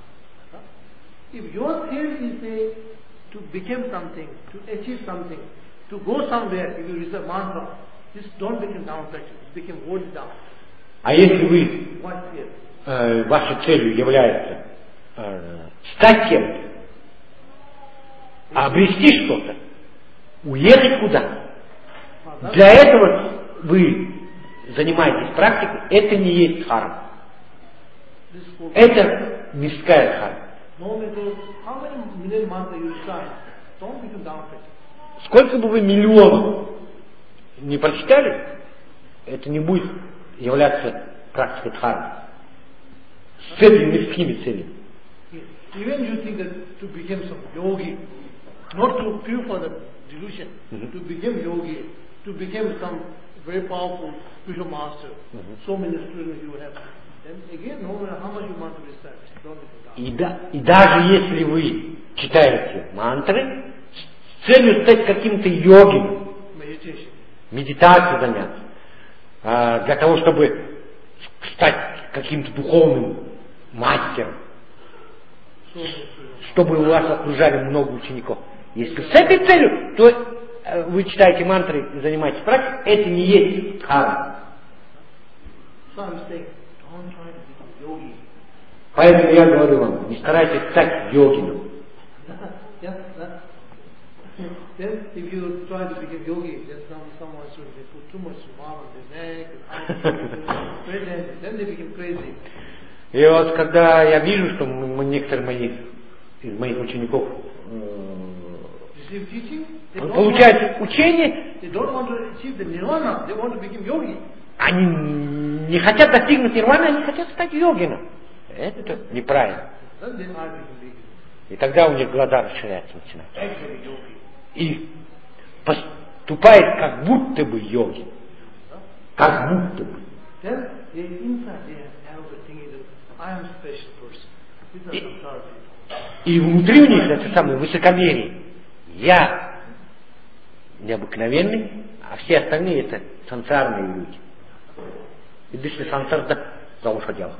if your tail is a, to become something, to achieve something, to go somewhere, if you receive mantra, this don't become down pressure, it become worldly down. А если вы, What tail? э, вашей целью является э, стать кем-то, обрести что-то, уехать куда-то, для этого вы занимаетесь практикой, это не есть дхарма. This is called Это мирская дхарма. no matter how many million mantras you recite, don't become down pressure. Сколько бы вы миллионов не прочитали, это не будет являться практикой дхармы. С этими мирскими целями. Even you think that to become some yogi, not to purify the delusion, Mhm. to become yogi, to become some very powerful spiritual master, Mhm. so many students you have. Then again, no matter how much you want to recite, don't become down. И, да, и даже если вы читаете мантры с целью стать каким-то йогином, meditation. медитацией заняться, а, для того, чтобы стать каким-то духовным мастером, So, чтобы у вас окружали много учеников. Если с этой целью, то э, вы читаете мантры и занимаетесь практикой, это не есть дхарма. so I'm saying, don't try to become yogi. Поэтому я говорю вам, не старайтесь стать йогином. Yeah, that. Then if you try to become yogi, then some someone should they put too much mark on their neck, and crazy. Then they become crazy. И вот когда я вижу, что м- м- некоторые мои, из моих учеников Receive teaching, they э, don't получают want, учение, they don't want to achieve the nirvana, they want to become yogi. они не хотят достигнуть нирваны, они хотят стать йогином. Это неправильно. Then they are become yogi. И тогда у них глаза расширяются начинают. Actually yogi. И поступает как будто бы йоги. Как будто бы. Then they inside they have a thinking that I am special person. These are samsara people. И внутри у них это самое высокомерие. Я необыкновенный, а все остальные это сансарные люди. И дышли сансарда за уши дело.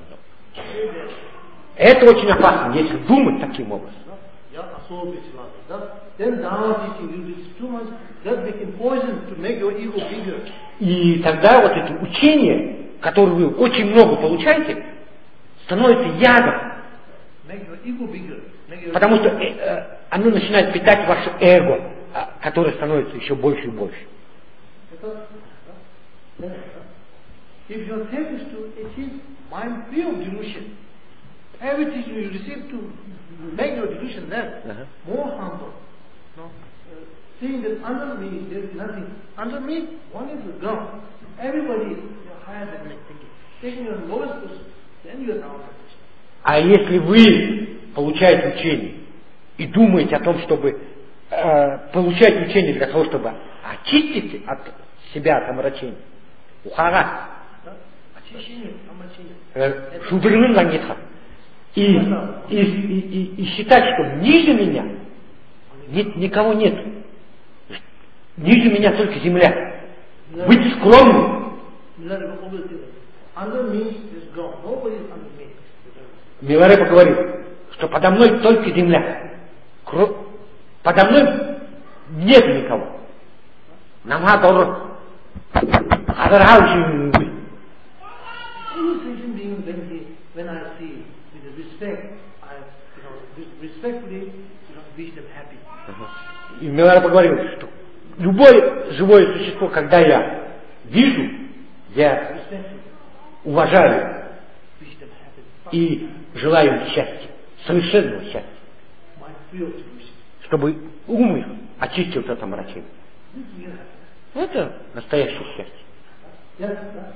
Это очень опасно, если думать таким образом. Yeah, so Vichilata. Then Dharma teaching you is too much, that became poison to make your ego bigger. И тогда вот это учение, которое вы очень много получаете, становится ядом. Make your ego bigger. Make your Потому что э, э, оно начинает питать ваше эго, а, которое становится еще больше и больше. Because, uh, uh, if your aim is to achieve mind free of delusion, every teaching you receive to make your delusion less, Uh-huh. more harmful. No? Uh, saying that under me there is nothing. Under me, one is the ground. Everybody is higher than me thinking. Taking your lowest person, then you are down. А если вы получаете учение и думаете о том, чтобы э, получать учение для того, чтобы очистить от себя от омрачения, ухара, Очищение, омрачение. э, шудрының лангитха, и, и, и, и, и считать, что ниже меня нет, никого нет, ниже меня только земля, быть скромным. Under me is ground. Nobody is under me. Миларепа говорит, что подо мной только земля. Кро... Подо мной нет никого. Намха дорог. Адархаушин. Initiation being when, he, when I see with the respect, I you know respectfully you know wish them happy. И Миларепа говорил, что любое живое существо, когда я вижу, я Respectfully уважаю wish them happy. и желаю им счастья, совершенного счастья, My real solution. чтобы ум их очистился от омрачения. This is real happiness. Это настоящее счастье. Yes, yes.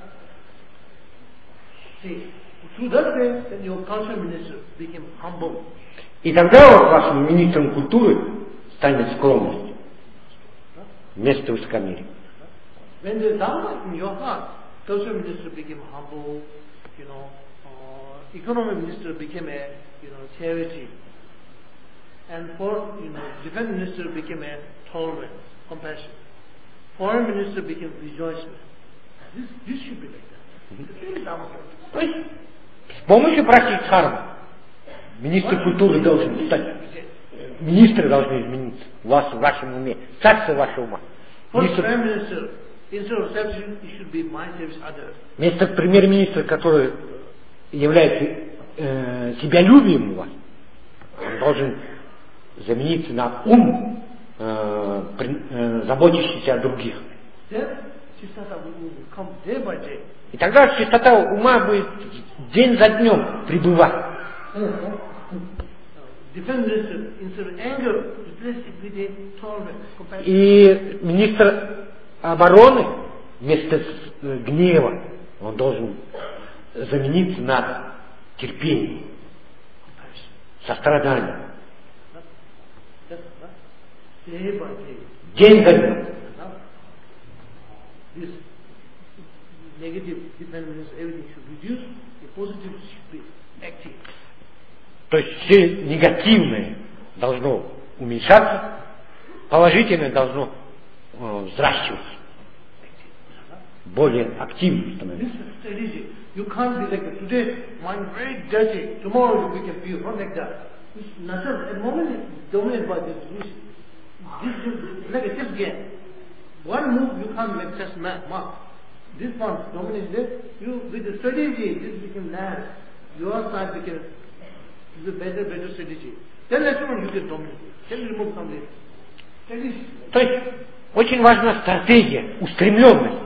See, through that way, then your culture minister became humble. И тогда вот вашим министром культуры станет скромность вместо высокомерия. When the Dharma in your heart, culture minister became humble, you know, uh, economic minister became a, you know, charity, and for, you know, defense minister became a tolerance, compassion. Foreign minister became rejoicement. This, this should be like that. This is Dharma. То есть с помощью практики дхармы министр культуры должен стать, министры должны измениться в вас, в вашем уме, царство вашего ума. First Министр, prime minister, instead of self, it should be my service others. вместо премьер-министра, который является э, себялюбием у вас, он должен замениться на ум, э, при, э, заботящийся о других. Then Siddhartha will come day by day. И тогда чистота ума будет день за днем пребывать. Defense minister, instead of anger, replace it with a tolerance, compassion. И министр обороны вместо э, гнева он должен замениться на терпение, сострадание. That's right. Day by day. День за днем. Now, this negative defense minister, everything should reduce, the positive should be active. То есть все негативное должно уменьшаться, положительное должно э, взращиваться, более активным становиться. This is strategy. You can't be like today, mind very dirty. Tomorrow we can feel not like that. It's natural. At the moment it's dominated by this delusion. This is like a chess game. One move you can't make chess mark. This one dominates this. You with the strategy, this became land. Your side became the better, better strategy. Then later on you can dominate. Then you remove some this. Strategy. То есть очень важна стратегия, устремленность.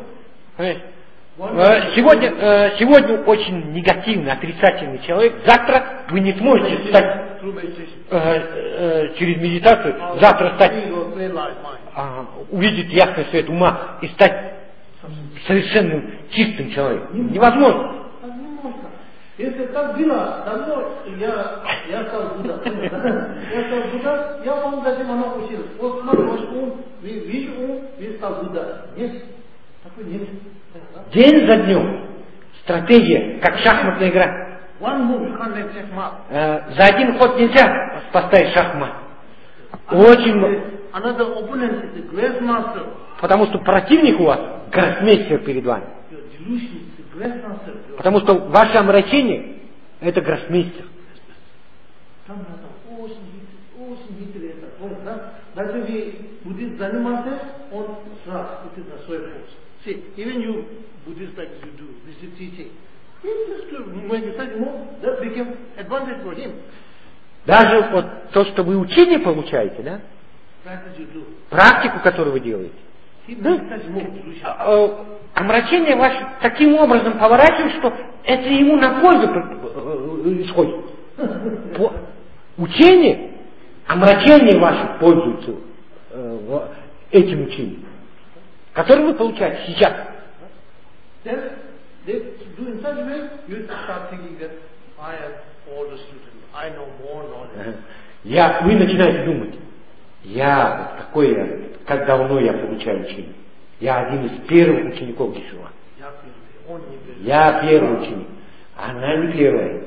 Сегодня, сегодня очень негативный, отрицательный человек. Завтра вы не сможете стать э, э, через медитацию, завтра стать, э, увидеть ясный свет ума и стать совершенным чистым человеком. Невозможно. Если так было, давно я, я стал Будда. Я стал Будда, я вам даже много учил. Вот смотри, ваш ум, вижу ум, вы стал Будда. Нет, такой нет. День за днем. Стратегия, как шахматная игра. One move, you can't make checkmate. Э, за один ход нельзя поставить шахмат. Очень много. Another opponent is the great master. Потому что противник у вас гроссмейстер перед вами. Your delusion is the great master. Потому что ваше омрачение – это гроссмейстер. Там надо очень очень интересно. Даже вы будете заниматься, он сразу это на свой путь. See, even you Buddhist practice you do, this is teaching. He just to when you study more, that became advantage for him. Даже вот то, что вы учение получаете, да? Practice you do. Практику, которую вы делаете. He Да? makes such more delusion. Омрачение ваше таким образом поворачивает, что это ему на пользу исходит. По учение, омрачение ваше пользуется э, этим учением, которое вы получаете сейчас. Then they do in such way, you start thinking that I am older student, I know more knowledge. Я, вы начинаете думать, я, вот какой я, как давно я получаю учение. Я один из первых учеников Дишува. Я первый ученик. Она не первая.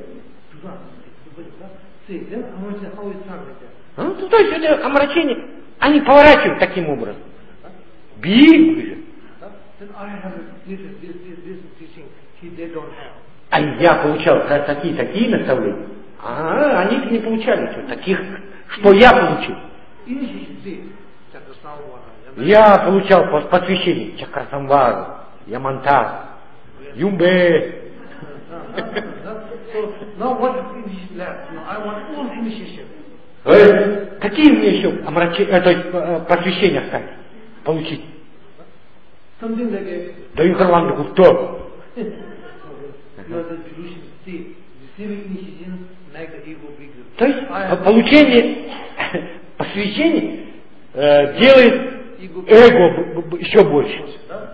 Ну, то есть это омрачение, они поворачивают таким образом. Биг же. А я получал такие-такие наставления. А они не получали что, таких, что я получил. Я получал посвящение Чакрасамвару, Яманта, Юмбе. Какие мне еще омрачения, то есть посвящения стать, получить? Да и Харванду Гурто. То есть получение посвящения э, делает эго еще больше.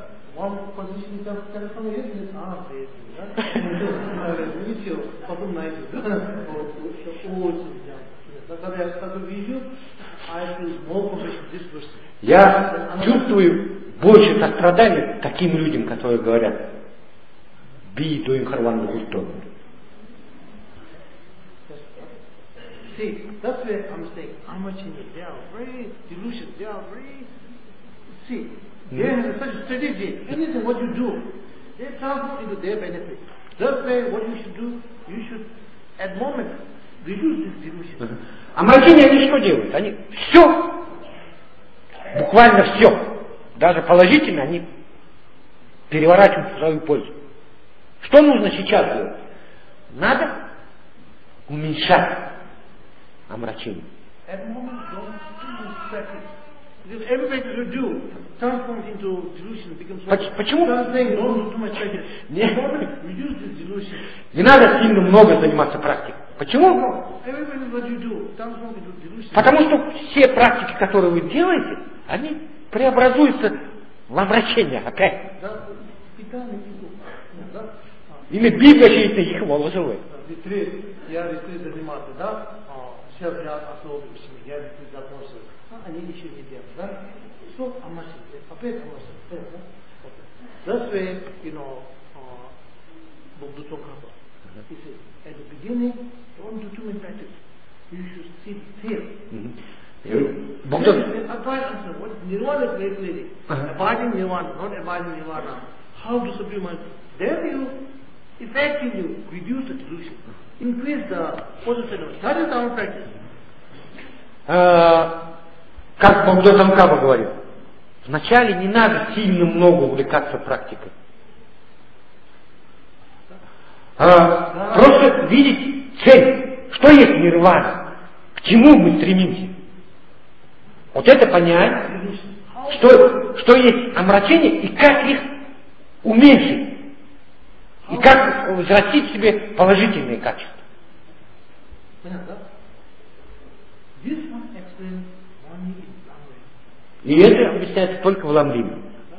Я чувствую больше сострадания таким людям, которые говорят «Би дуим Харванду Гурто». See, that's where I'm saying, Amachini, they are very delusional, they are very, see, they have such a strategy, anything what you do, they transform into their benefit. That's why what you should do, you should, at the moment, reduce this delusion. Омрачение они что делают? Они все, буквально все, даже положительно, они переворачивают в свою пользу. Что нужно сейчас делать? Надо уменьшать омрачение. Почему? Не, не надо сильно много заниматься практикой. Почему? Потому что все практики, которые вы делаете, они преобразуются в омрачение опять. Или бегающие их волжевые. Я решил заниматься, да? Сейчас я особый, я решил закончил. Они еще не делают, да? Что? Амашин, опять Амашин. That's way, you know, Buddha Tsongkhapa. He says, at the beginning, don't do too many practice. You should see the tail. Будда... quite understand what nirvana is very clearly. Uh-huh. Abiding nirvana, not abiding nirvana. How to subdue mind. Then you effectively reduce the delusion, increase the positive. That is our practice. Uh, как Богдан Замкаба говорит, вначале не надо сильно много увлекаться практикой. Uh, просто видеть цель, что есть нирвана, к чему мы стремимся. Вот это понять, что, что есть омрачение и как их уменьшить. И как взрастить в себе положительные качества. И это объясняется только в Ламриме.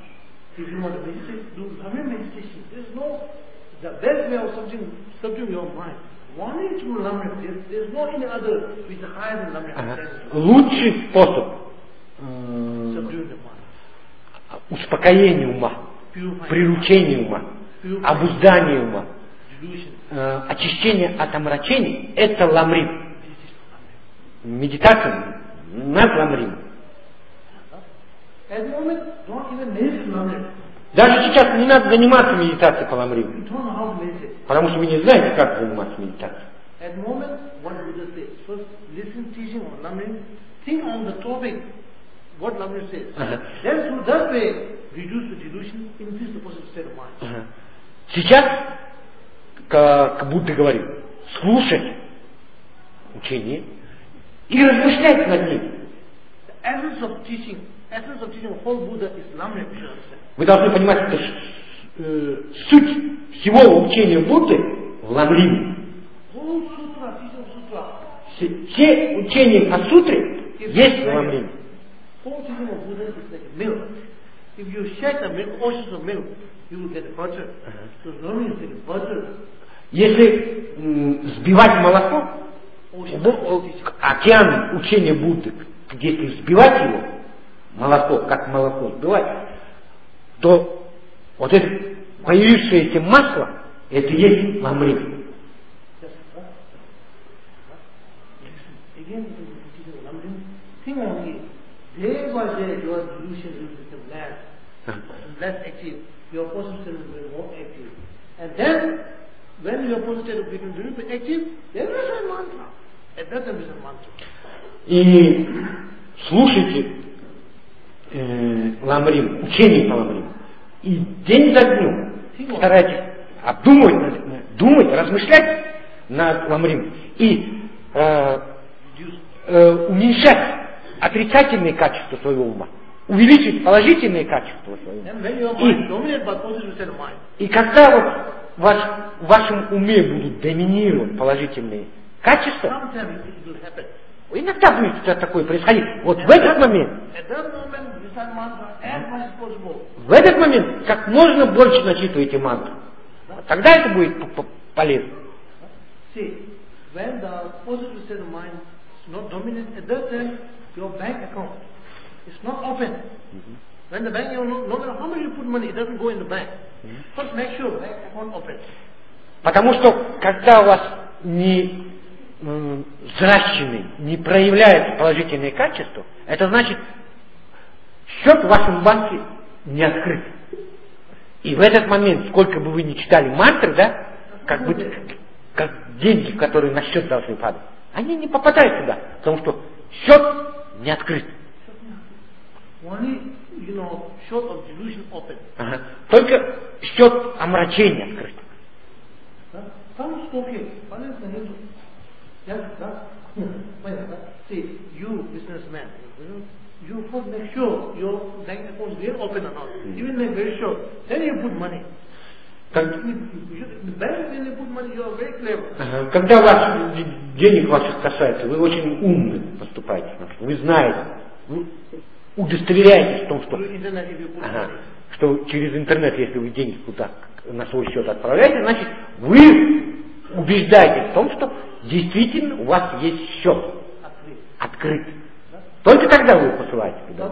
Ага. Лучший способ э, успокоения ума, приручения ума, обуздание ума, э, очищение от омрачений — это ламрим. Медитация над ламримом. Даже сейчас не надо заниматься медитацией по ламриму, потому что вы не знаете, как заниматься медитацией. What Lamrim says. Uh-huh. Then through that way, reduce the delusion, increase the positive state of mind. Uh-huh. Сейчас, как Будда говорит, слушать учение и размышлять над ним. The essence of teaching, essence of teaching of whole Buddha is Lamrim. Вы должны понимать, что э, суть всего учения Будды в Ламриме. Whole sutra, teaching of sutra. Все, все учения о сутре есть в Ламриме. Whole teaching of Buddha is like milk. If you shake the milk, oceans of milk, you will get butter. Uh-huh. So Lamrim is like butter. Если м, взбивать молоко, океан учения Будды, если взбивать его, молоко, как молоко взбивать, то вот это появившееся масло, это и есть Ламрим. Day by day, your delusion will become less, less active. Your positive will be more active. And then, when your positive will become very active, then you say mantra. At that time, you say mantra. И слушайте э, Ламрим, учение по Ламриму. И день за днем старайтесь обдумывать, думать, размышлять над Ламримом. И э, э, уменьшать отрицательные качества своего ума, увеличить положительные качества своего ума. И, и когда вот ваш, в вашем уме будут доминировать положительные качества, иногда будет что-то такое происходить. Вот в этот момент, в этот момент как можно больше начитывайте мантру. Тогда это будет полезно. Not dominant at that time, your bank account is not open. Mm-hmm. When the bank, you know, no matter how much you put money, it doesn't go in the bank. Mm-hmm. First, make sure the bank account open. Потому что когда у вас не м, взращены, не проявляются положительные качества, это значит, счет в вашем банке не открыт. И в этот момент, сколько бы вы ни читали мантры, да, как бы как деньги, которые на счет должны падать, они не попадают туда, потому что счет не открыт. Only, you know, счет of delusion open. Ага. Только счет омрачения открыт. Там стопки, понятно, нету. See, you businessman, you first make sure your bank account is very open or not. Even make very sure. Then you put money. Как... Когда вас, денег ваших касается, вы очень умно поступаете. Вы знаете, вы удостоверяетесь в том, что, ага, что через интернет, если вы деньги куда на свой счет отправляете, значит, вы убеждаетесь в том, что действительно у вас есть счет открыт. Только тогда вы его посылаете туда.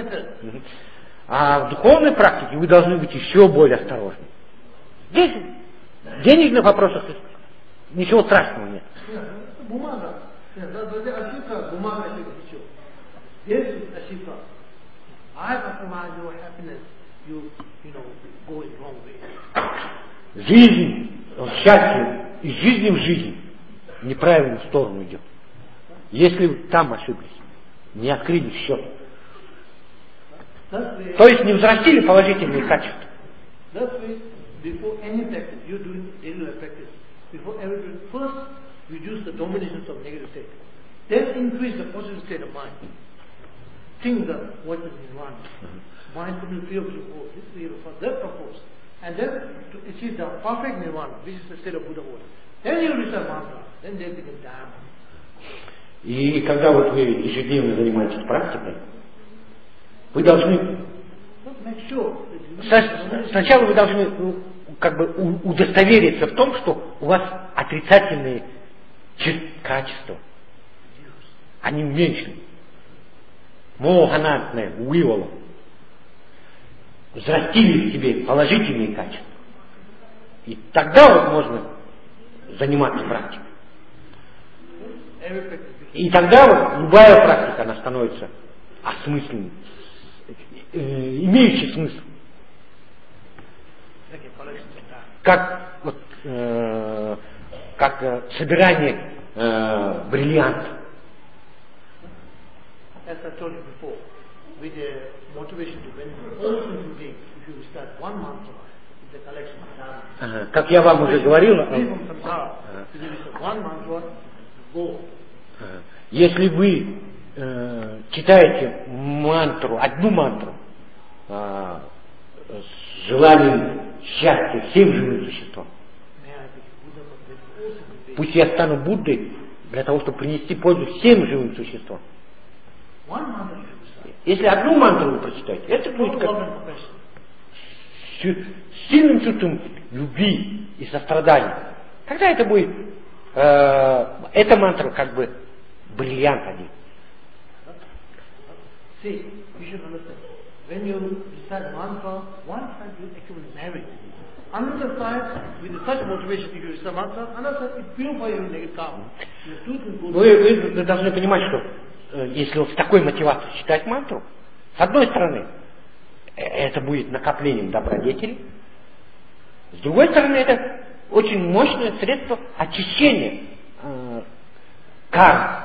А в духовной практике вы должны быть еще более осторожны. Здесь В денежных вопросах ничего страшного нет. Бумага. Ошибка, бумага ошибка. Здесь ошибка. I compromise your happiness. You, you know, go in wrong way. Жизнь, счастье из жизни в жизнь в неправильную сторону идет. Если вы там ошиблись, не открыли счет. То есть не взрастили положительные качества. That's why before any practice, you do daily life practice. Before everything, first reduce the dominance of negative state. Then increase the positive state of mind. Think the what is nirvana. Mindfulness, fear of support. This is the that purpose. And then to achieve the perfect nirvana, which is the state of Buddha order. Then you recite mantra. Then they become dharma. И когда вот вы ежедневно занимаетесь практикой, вы должны сначала вы должны как бы удостовериться в том, что у вас отрицательные качества, они уменьшены. Моханатное, уиволо. Взрастили в себе положительные качества. И тогда вот можно заниматься практикой. И тогда вот любая практика, она становится осмысленной, э, имеющей смысл. Как, вот, э, как э, собирание э, бриллиантов. Ага. Как я вам уже говорил, если вы э, читаете мантру, одну мантру, э, с желанием счастья всем живым существам, пусть я стану Буддой для того, чтобы принести пользу всем живым существам. Если одну мантру вы прочитаете, это будет как с сильным чувством любви и сострадания. Тогда это будет, э, эта мантра как бы бриллиант один. See, you should understand. When you recite mantra, one side you actually marry. Another side, with such motivation, if you recite mantra, another side it purifies your negative karma. Вы, вы должны понимать, что э, если вот с такой мотивацией читать мантру, с одной стороны, это будет накоплением добродетелей, с другой стороны, это очень мощное средство очищения э, кармы,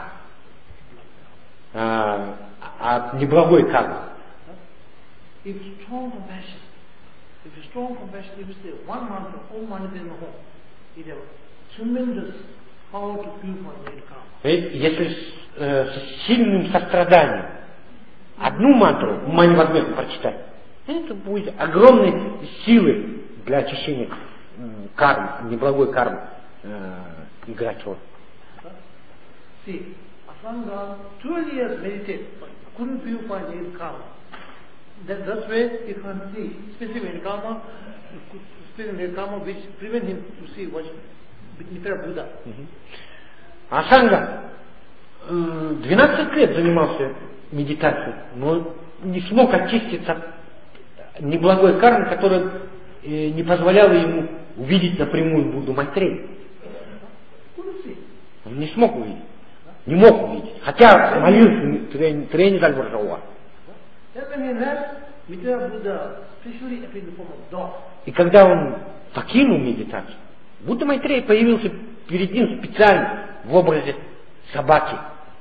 э, от неблагой кармы. If strong compassion, if strong compassion, if you say one mantra, Om Mani Padme Hum, it has tremendous power to purify negative karma. Если с, э, с сильным состраданием одну мантру Мани Падме Хум прочитать, это будет огромной силы для очищения кармы, неблагой кармы э, играть роль. See, Asanga twelve years meditate, but couldn't purify negative karma. That, that's why you can see specific karma, specific karma which prevent him to see what Nitya Buddha. Асанга э, двенадцать лет занимался медитацией, но не смог очиститься от неблагой кармы, которая э, не позволяла ему увидеть напрямую Будду Майтрея. Он не смог увидеть. Не мог увидеть. Хотя молился Трени Дальбаржауа. И когда он покинул медитацию, Будда Майтрея появился перед ним специально в образе собаки.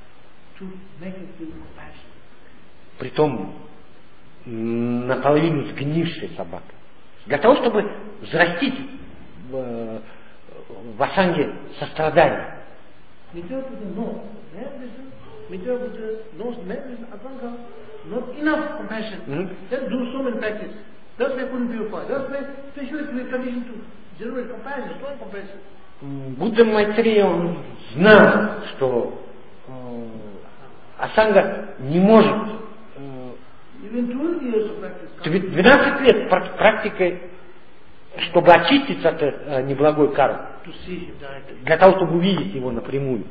Притом наполовину сгнившей собакой. Для того, чтобы взрастить в, в асанге сострадание. Mitra Buddha knows man is Asanga, not enough compassion. Mm-hmm. Then do so many practice. That's why I couldn't purify. That's why especially to be conditioned to generate compassion, strong compassion. Будда Майтрея, он знал, что э, Асанга не может э, двенадцать лет практикой, чтобы очиститься от э, неблагой кармы, для того, чтобы увидеть его напрямую.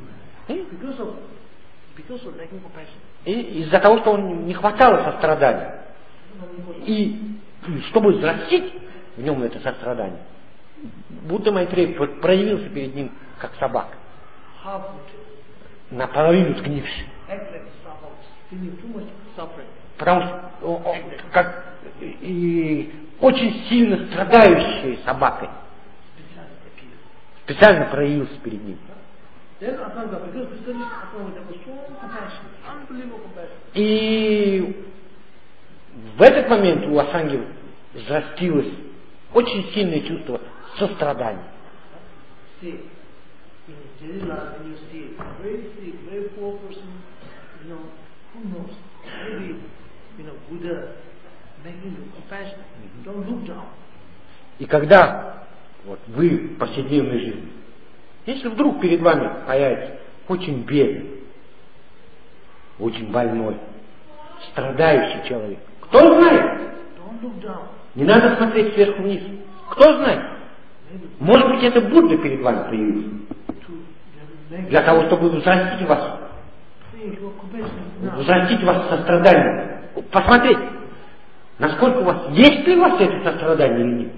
И из-за того, что он не хватало сострадания. И чтобы взрастить в нем это сострадание, Будда Майтрея проявился перед ним как собака, half-witted, наполовину сгнивший. act like a soft, feeling too much suffering. Потому что о, о, как и очень сильно страдающей собакой специально проявился перед ним. Then Asanga, because we studied Asanga, there was strong compassion, unbelievable compassion. И в этот момент у Асанги взрастилось очень сильное чувство сострадания. See, in daily life, when you see a very sick, very poor person, you know, who knows? Maybe, you know, Buddha making you compassionate. Don't look down. И когда вот вы в повседневной жизни, если вдруг перед вами появится очень бедный, очень больной, страдающий человек, кто знает? Don't look down. Не надо смотреть сверху вниз. Кто знает? Может быть, это Будда перед вами появился. Для того, чтобы взрастить вас. Взрастить вас сострадание. Посмотреть, насколько у вас, есть ли у вас это сострадание или нет.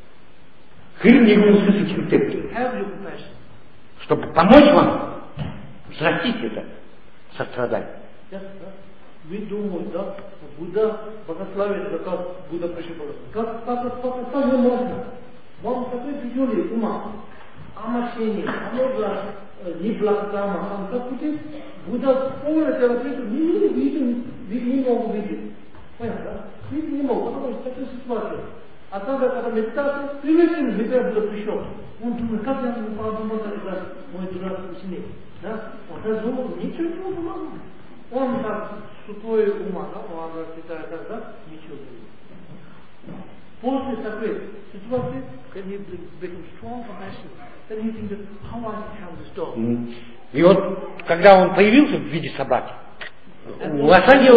Чтобы помочь вам взрастить это сострадание. Мы думаем, да, Будда благословит заказ, Будда пришел. Как, как, как, как возможно? Вам такой тяжелый ума, омощение, много неблагодарма, там как будет, Будда полностью терапевт не видит, не могу видеть. Понятно, да? Видеть не могу, потому что такая ситуация. А тогда, когда медитация, привычный медитация Будда пришел. Он думает, как я могу помочь это мой дурак ученик. Да? Он сказал, ничего не помогает. Он так сухой ума, да, он считает, да, ничего не делает. После такой ситуации, when he becomes strong compassion, then he thinks, how I can help this dog. И вот, когда он появился в виде собаки, у Асанги,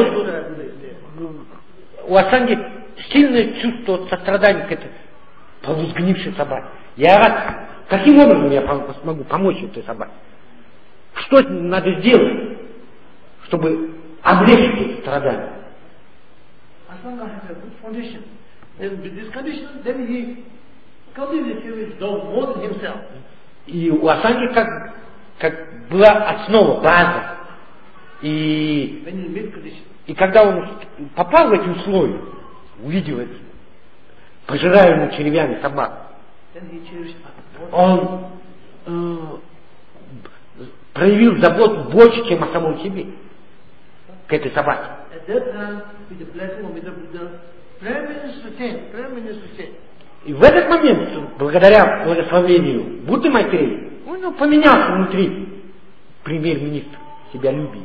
у Асанги сильное чувство сострадания к этой полусгнившей собаке. Я рад, каким образом я смогу помочь этой собаке? Что надо сделать, чтобы облегчить это страдание? Asanga has a good foundation. Then with this condition, then he completely serves his dog more than himself. И у Асанги как, как была основа, база. И, when you meet condition, и когда он попал в эти условия, увидел это пожираемую червями собаку, then he cherished others. Он э, проявил заботу больше, чем о самом себе, к этой собаке. At that time, with the blessing of the Buddha, Prime Minister said, Prime Minister said, И в этот момент, благодаря благословению Будды Майтреи, он поменялся внутри премьер-министр себялюбия.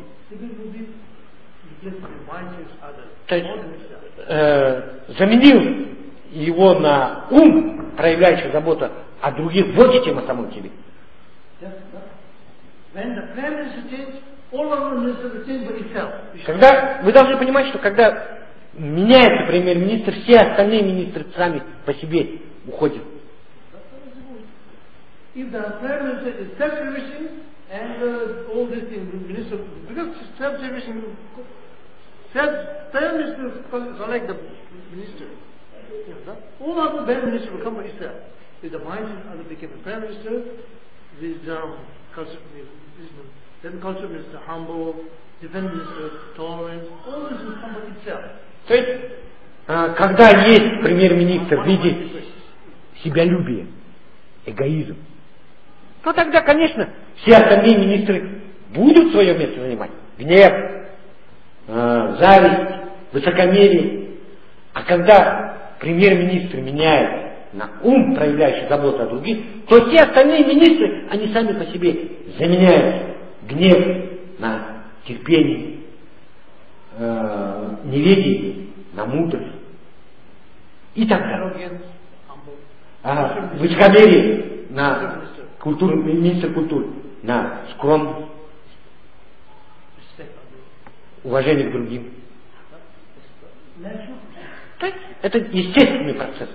То есть э, заменил его на ум, проявляющий заботу о других больше, чем о самом себе. Когда, вы должны понимать, что когда меняется премьер-министр, все остальные министры сами по себе уходят. If the Prime Minister is self-servicing and uh, all these things, minister, because self-servicing, self, Prime Minister select the minister. You know, all other Prime Minister will come by itself. If the mind other became a Prime Minister, wisdom, culture, wisdom, then culture minister humble, defense minister tolerant, all this will come by itself. То есть, когда есть премьер-министр в виде себялюбия, эгоизм, то тогда, конечно, все остальные министры будут свое место занимать. Гнев, э, зависть, высокомерие. А когда премьер-министр меняет на ум, проявляющий заботу о других, то все остальные министры, они сами по себе заменяют гнев на терпение, э, неведение на мудрость и так далее. А, высокомерие на культуру, министр культуры, на скромность, уважение к другим. Это естественный процесс.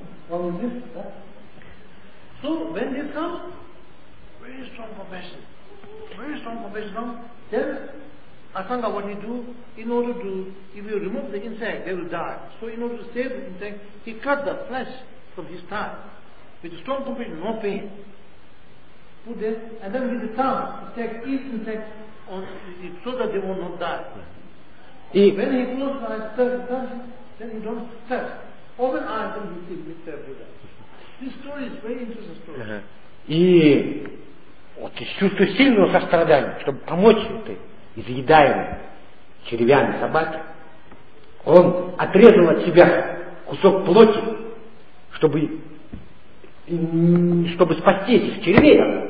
So when this comes, very strong compassion, very strong compassion, then Asanga, what he do, in order to, if you remove the insect, they will die. So in order to save the insect, he cut the flesh from his thigh. with strong compassion, no pain. Put there, and then with the tongue, insect, eat insect, on, so that they will not die. И, when he closes the eyes, touch, touch, then he don't touch. Open eyes, then he sees Mister Buddha. This story is very interesting story. ага. И вот из чувства сильного сострадания, чтобы помочь этой изъедаемой червями собаке, он отрезал от себя кусок плоти, чтобы, чтобы спасти этих червей.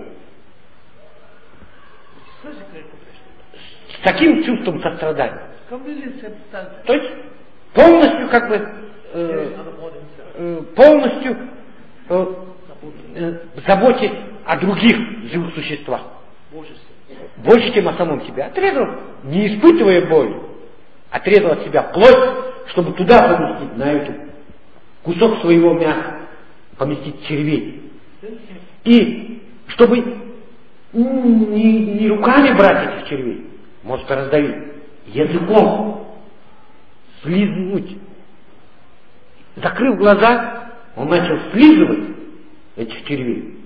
С таким чувством сострадания. То есть полностью как бы э, э, полностью э, э, заботясь о других живых существах. Больше, чем о самом себе. Отрезал, не испытывая боли, отрезал от себя плоть, чтобы туда поместить, на эту кусок своего мяса, поместить червей. И чтобы не, не руками брать этих червей, может раздавить, языком слизнуть. Закрыв глаза, он начал слизывать этих червей.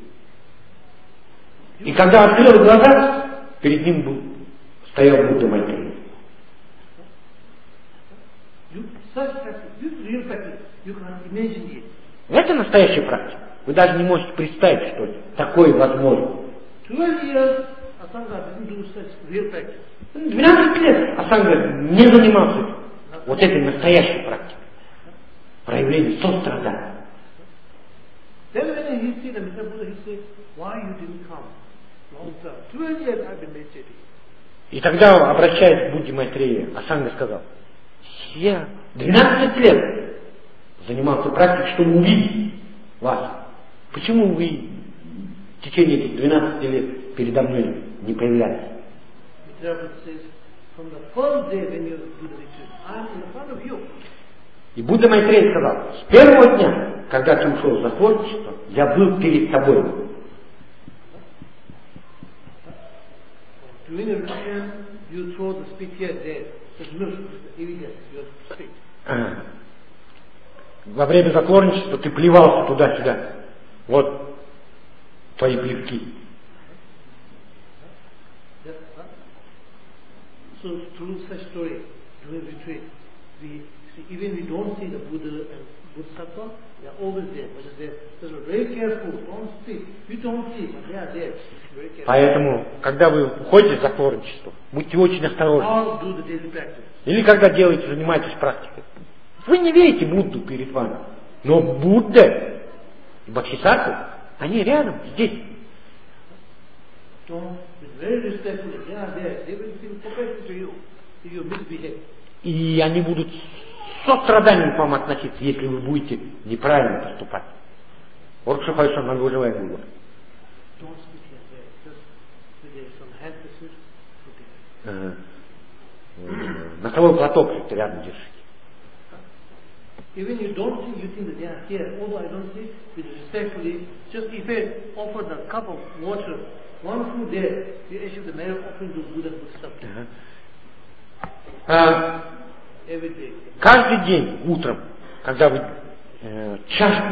И когда открыл глаза, перед ним был, стоял Будда Майтрея. Это настоящая практика. Вы даже не можете представить, что такое возможно. двенадцать лет Асанга не занимался вот этой настоящей практикой. Проявлением сострадания. И тогда, обращаясь к Будде Майтрея, Асанга сказал: я двенадцать лет занимался практикой, чтобы увидеть вас. Почему вы в течение этих двенадцати лет передо мной не появлялись? И Будда Майтрея сказал: с первого дня, когда ты ушел в затворничество, я был перед тобой. Во время затворничества ты плевался туда-сюда. Вот твои плевки. So through such story, during retreat, we see, even we don't see the Buddha and Bodhisattva, they are always there. But they're, they're very careful, don't speak. We don't see, but they are there. Very careful. Поэтому, когда вы уходите из затворничества, будьте очень осторожны. All do the daily practice. Или когда делаете, занимаетесь практикой. Вы не видите Будду перед вами, но Будда и Бодхисаттва, они рядом, здесь. И они будут с состраданием к вам относиться, если вы будете неправильно поступать. Вот что хорошо, нам выживает выбор. Носовой платок рядом держите. Even you don't see, you think that they are here. Although I don't see, with respectfully, just if I offer the cup of water, one food there, you achieve the merit offering to Buddha and Bodhisattva. Uh-huh. Every day. Каждый день утром, когда вы э, чашку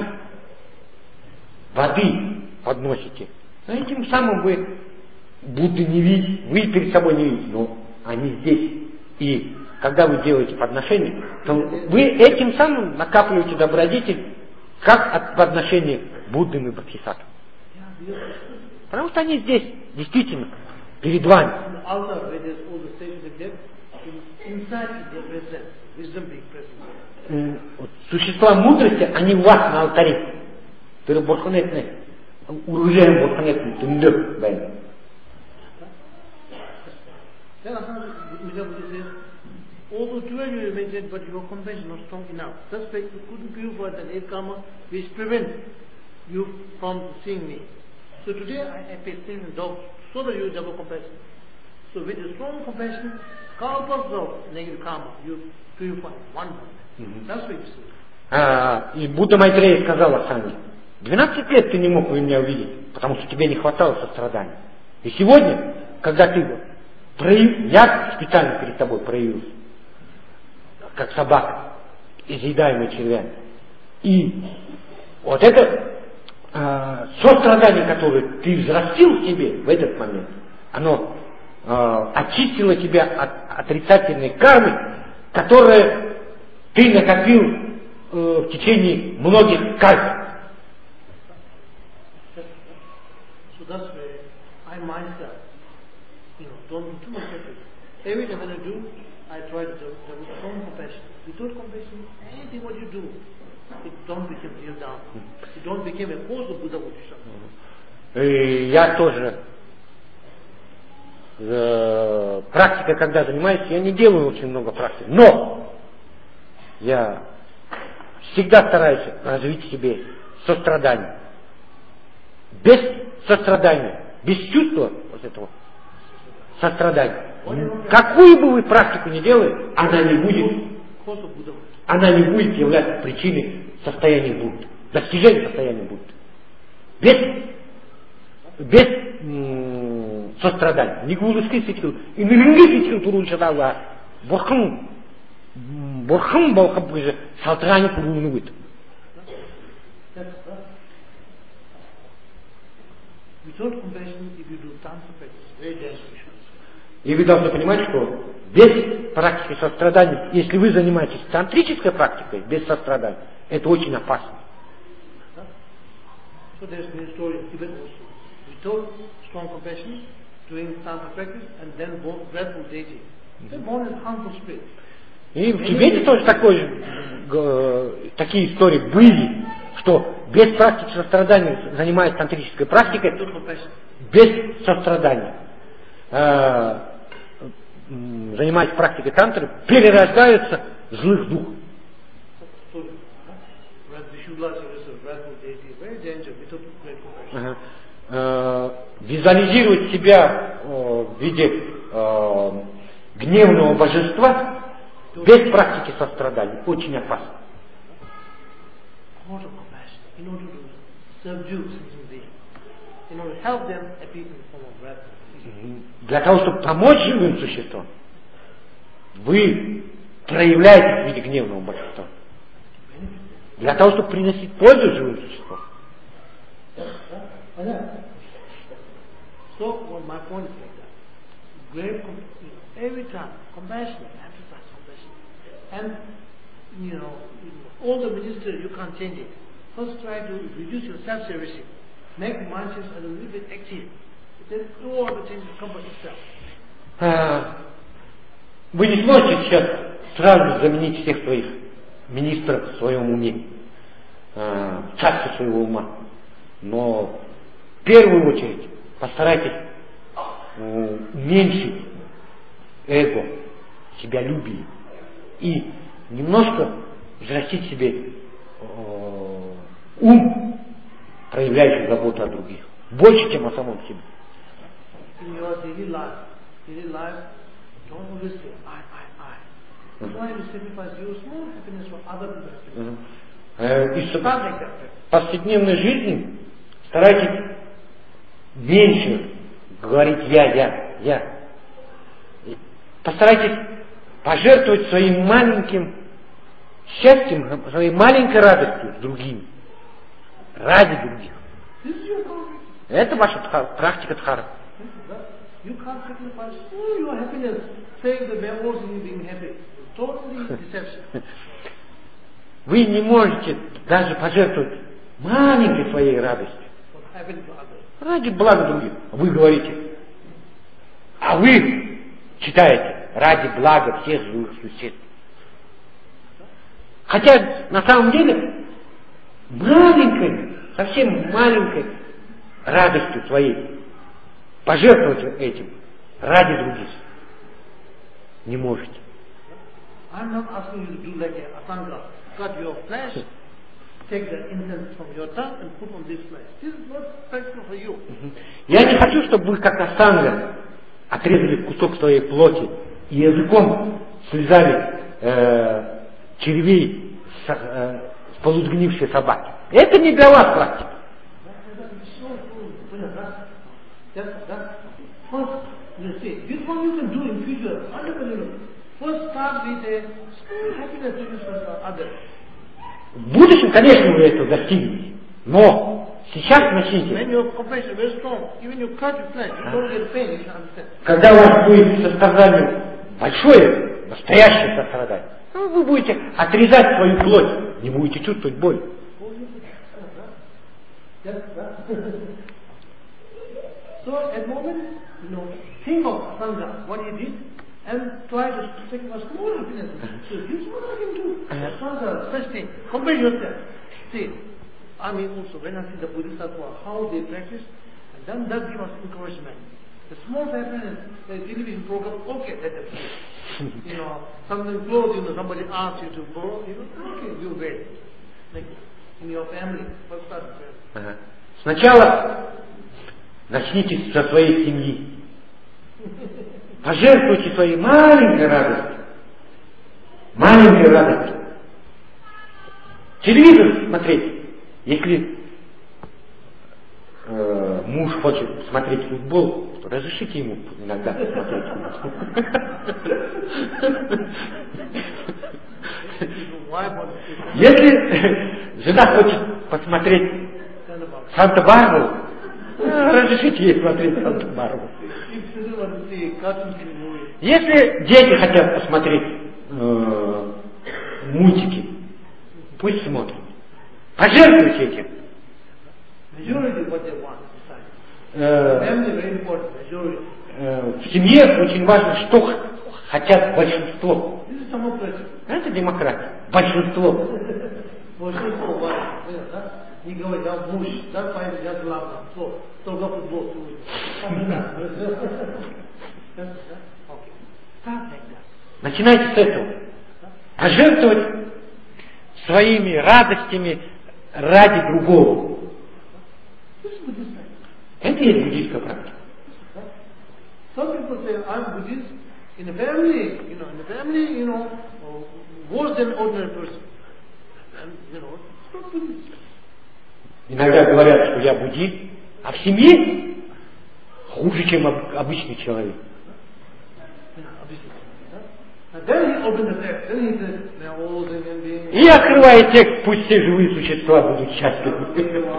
воды подносите, этим самым вы Будды не видите, вы перед собой не видите, но они здесь. И когда вы делаете подношение, то вы этим самым накапливаете добродетель, как от подношения Будды и Бодхисаттвы. Потому что они здесь, действительно, перед вами. Существа мудрости, они у вас на алтаре. Ты борханетный, уружаем борханетный, ты не дай. Although twelve you mentioned, but your compassion was strong enough. That's why you couldn't purify the eight karma which prevents you from seeing me. So today I, I pay sins and dogs so that you double compassion. So with a strong compassion, kalpas of negative karma, you purify one moment. Mm-hmm. That's what you see. А, и Будда Майтрея сказал Асанге: двенадцать лет ты не мог меня увидеть, потому что тебе не хватало сострадания. И сегодня, когда ты прояв... я специально перед тобой проявился, как собака, изъедаемая червями. И вот это э, сострадание, которое ты взрастил в себе в этот момент, оно э, очистило тебя от отрицательной кармы, которую ты накопил э, в течение многих карм. So that's why I myself, you know, don't do too much effort. Every time when I do, I try to develop some compassion. Without compassion, anything what you do, it don't become real down. It don't become a cause of Buddha Buddhism. И я тоже э, практикой, когда занимаюсь, я не делаю очень много практик, но я всегда стараюсь развить в себе сострадание. Без сострадания, без чувства вот этого сострадания, какую бы вы практику ни делали, она не будет, она не будет являться причиной состояния Будды, достижения состояния Будды. Без, без м- сострадания. Никулыски сетил, и нилинги сетил турунчадала, борхым, борхым балхаб же салтырани куруну будет. Without compassion, if you do tantra practice, very dangerous. И вы должны понимать, что без практики сострадания, если вы занимаетесь тантрической практикой, без сострадания, это очень опасно. So there's been a story in Tibet also. Without strong compassion, doing tantra practice, and then born dreadful deity. They're born as harmful spirits. И в Тибете тоже такой, э, такие истории были, что без практики сострадания, занимаясь тантрической практикой, без сострадания, э, занимаясь практикой тантры, перерождаются в злых духов. Ага. Э, визуализировать себя э, в виде э, гневного божества без практики сострадания очень опасно. Для того, чтобы помочь живым существам, вы проявляете в виде гневного божества. Для того, чтобы приносить пользу живым существам. So, well, my point is like that. Great, every time, compassion, emphasize compassion. And, you know, all the ministers, you can't change it. First try to reduce your self-servicing. Make the mindset a little bit active. Then all the changes come by itself. Вы не сможете сейчас сразу заменить всех своих министров в своем уме, в части своего ума. Но в первую очередь постарайтесь уменьшить эго, себялюбие и немножко взрастить в себе э, ум, проявляющий заботу о других, больше, чем о самом себе. In your daily life, daily life, don't always say I, I, I. Try to sacrifice your small happiness for other people's happiness. И в повседневной жизни старайтесь меньше говорить я, я, я. Постарайтесь пожертвовать своим маленьким счастьем, своей маленькой радостью с другими. Ради других. Это ваша практика дхармы. You can't sacrifice all your happiness, saying the members in being happy. Totally deception. Вы не можете даже пожертвовать маленькой своей радостью. Ради блага других. Вы говорите, а вы читаете ради блага всех живых существ. Хотя на самом деле маленькой, совсем маленькой радостью своей пожертвовать этим ради других не можете. I'm not asking you to do like a asanga. Cut your flesh, take the incense from your tongue and put on this flesh. This is not practical for you. Я не хочу, чтобы вы как асанга отрезали кусок своей плоти и языком слезали э, червей с, э, с полусгнившей собаки. Это не для вас практика. First, you see, this one you can do in future. First, start with a small happiness for others. В будущем, конечно, вы этого достигнете, но Сейчас начните. When your compassion is very strong, even you cut your flesh, you don't get pain, you should understand. Когда у вас будет сострадание большое, настоящее сострадание, ну, вы будете отрезать свою плоть, не будете чувствовать боль. So at the moment, you know, think of Sangha, what he did, and try to take a small happiness. So this is what I can do. Sangha, such thing. Compare yourself. See, I mean also when I see the Bodhisattva, how they practice, and then that gives us encouragement. The small happiness, the television program, okay, let them see. You know, something clothes, you know, somebody asks you to borrow, you know, okay, you wait. Like in your family, first start with family. Ага. Сначала начните со своей семьи. Пожертвуйте своей маленькой радостью. Маленькой радостью. Телевизор смотреть. Если э, муж хочет смотреть футбол, то разрешите ему иногда смотреть футбол. Если жена хочет посмотреть Санта-Барбару, разрешите ей смотреть Санта-Барбару. Если дети хотят посмотреть э, мультики, пусть смотрят. Пожертвуйте этим. Э, э, в семье очень важно, что хотят большинство. Это демократия. Большинство. Не говорит, да, муж, да, поэтому я главное, то, только футбол. Начинайте с этого. Пожертвовать своими радостями ради другого. Это и есть буддийская практика. Some people say, I'm Buddhist. In the family, you know, in the family, you know, worse than ordinary person. And, you know, it's not Buddhist. Иногда говорят, что я буддист, а в семье хуже, чем обычный человек. И открывая текст, пусть все живые существа будут счастливы.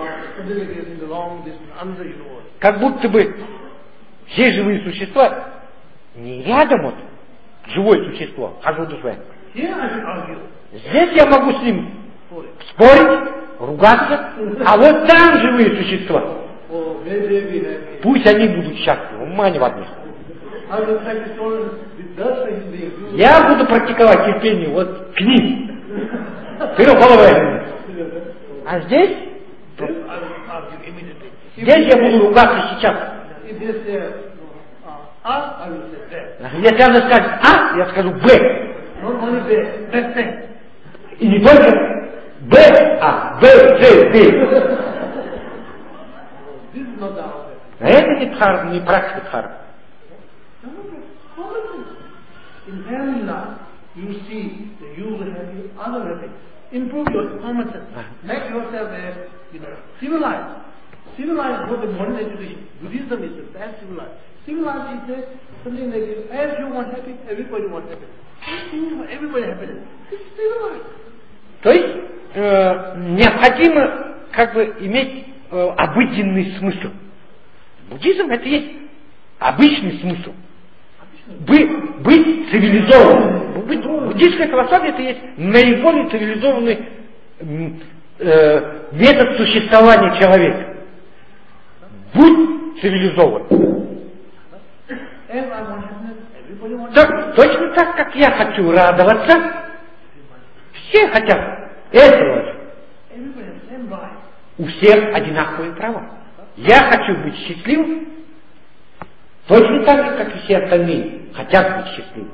Как будто бы все живые существа не рядом, вот, живое существо, а живут с здесь я могу с ним спорить, ругаться, а вот там живые существа. Пусть они будут счастливы, ума не в одних. Я буду практиковать терпение вот к ним. Трехголовые. А здесь? Здесь я буду ругаться сейчас. Если она скажет А, я скажу Б. И не только Б, а Б, Ж, Д. Это не дхарма, не практика дхарма. In family life, you see that you will have your other habits. Improve your common sense. Make yourself a, you know, civilized. Civilized is not the modern education. Buddhism is the best civilized. Civilized is something like, as you want happy, everybody wants happy. Everybody happy. It's civilized. То есть э, необходимо как бы иметь э, обыденный смысл. Буддизм это есть обычный смысл. Быть, быть цивилизованным. Буддийская философия это есть наиболее цивилизованный э, метод существования человека. Будь цивилизован. Так, точно так, как я хочу радоваться, все хотят этого. У всех одинаковые права. Я хочу быть счастливым, точно так же, как и все остальные хотят быть счастливыми.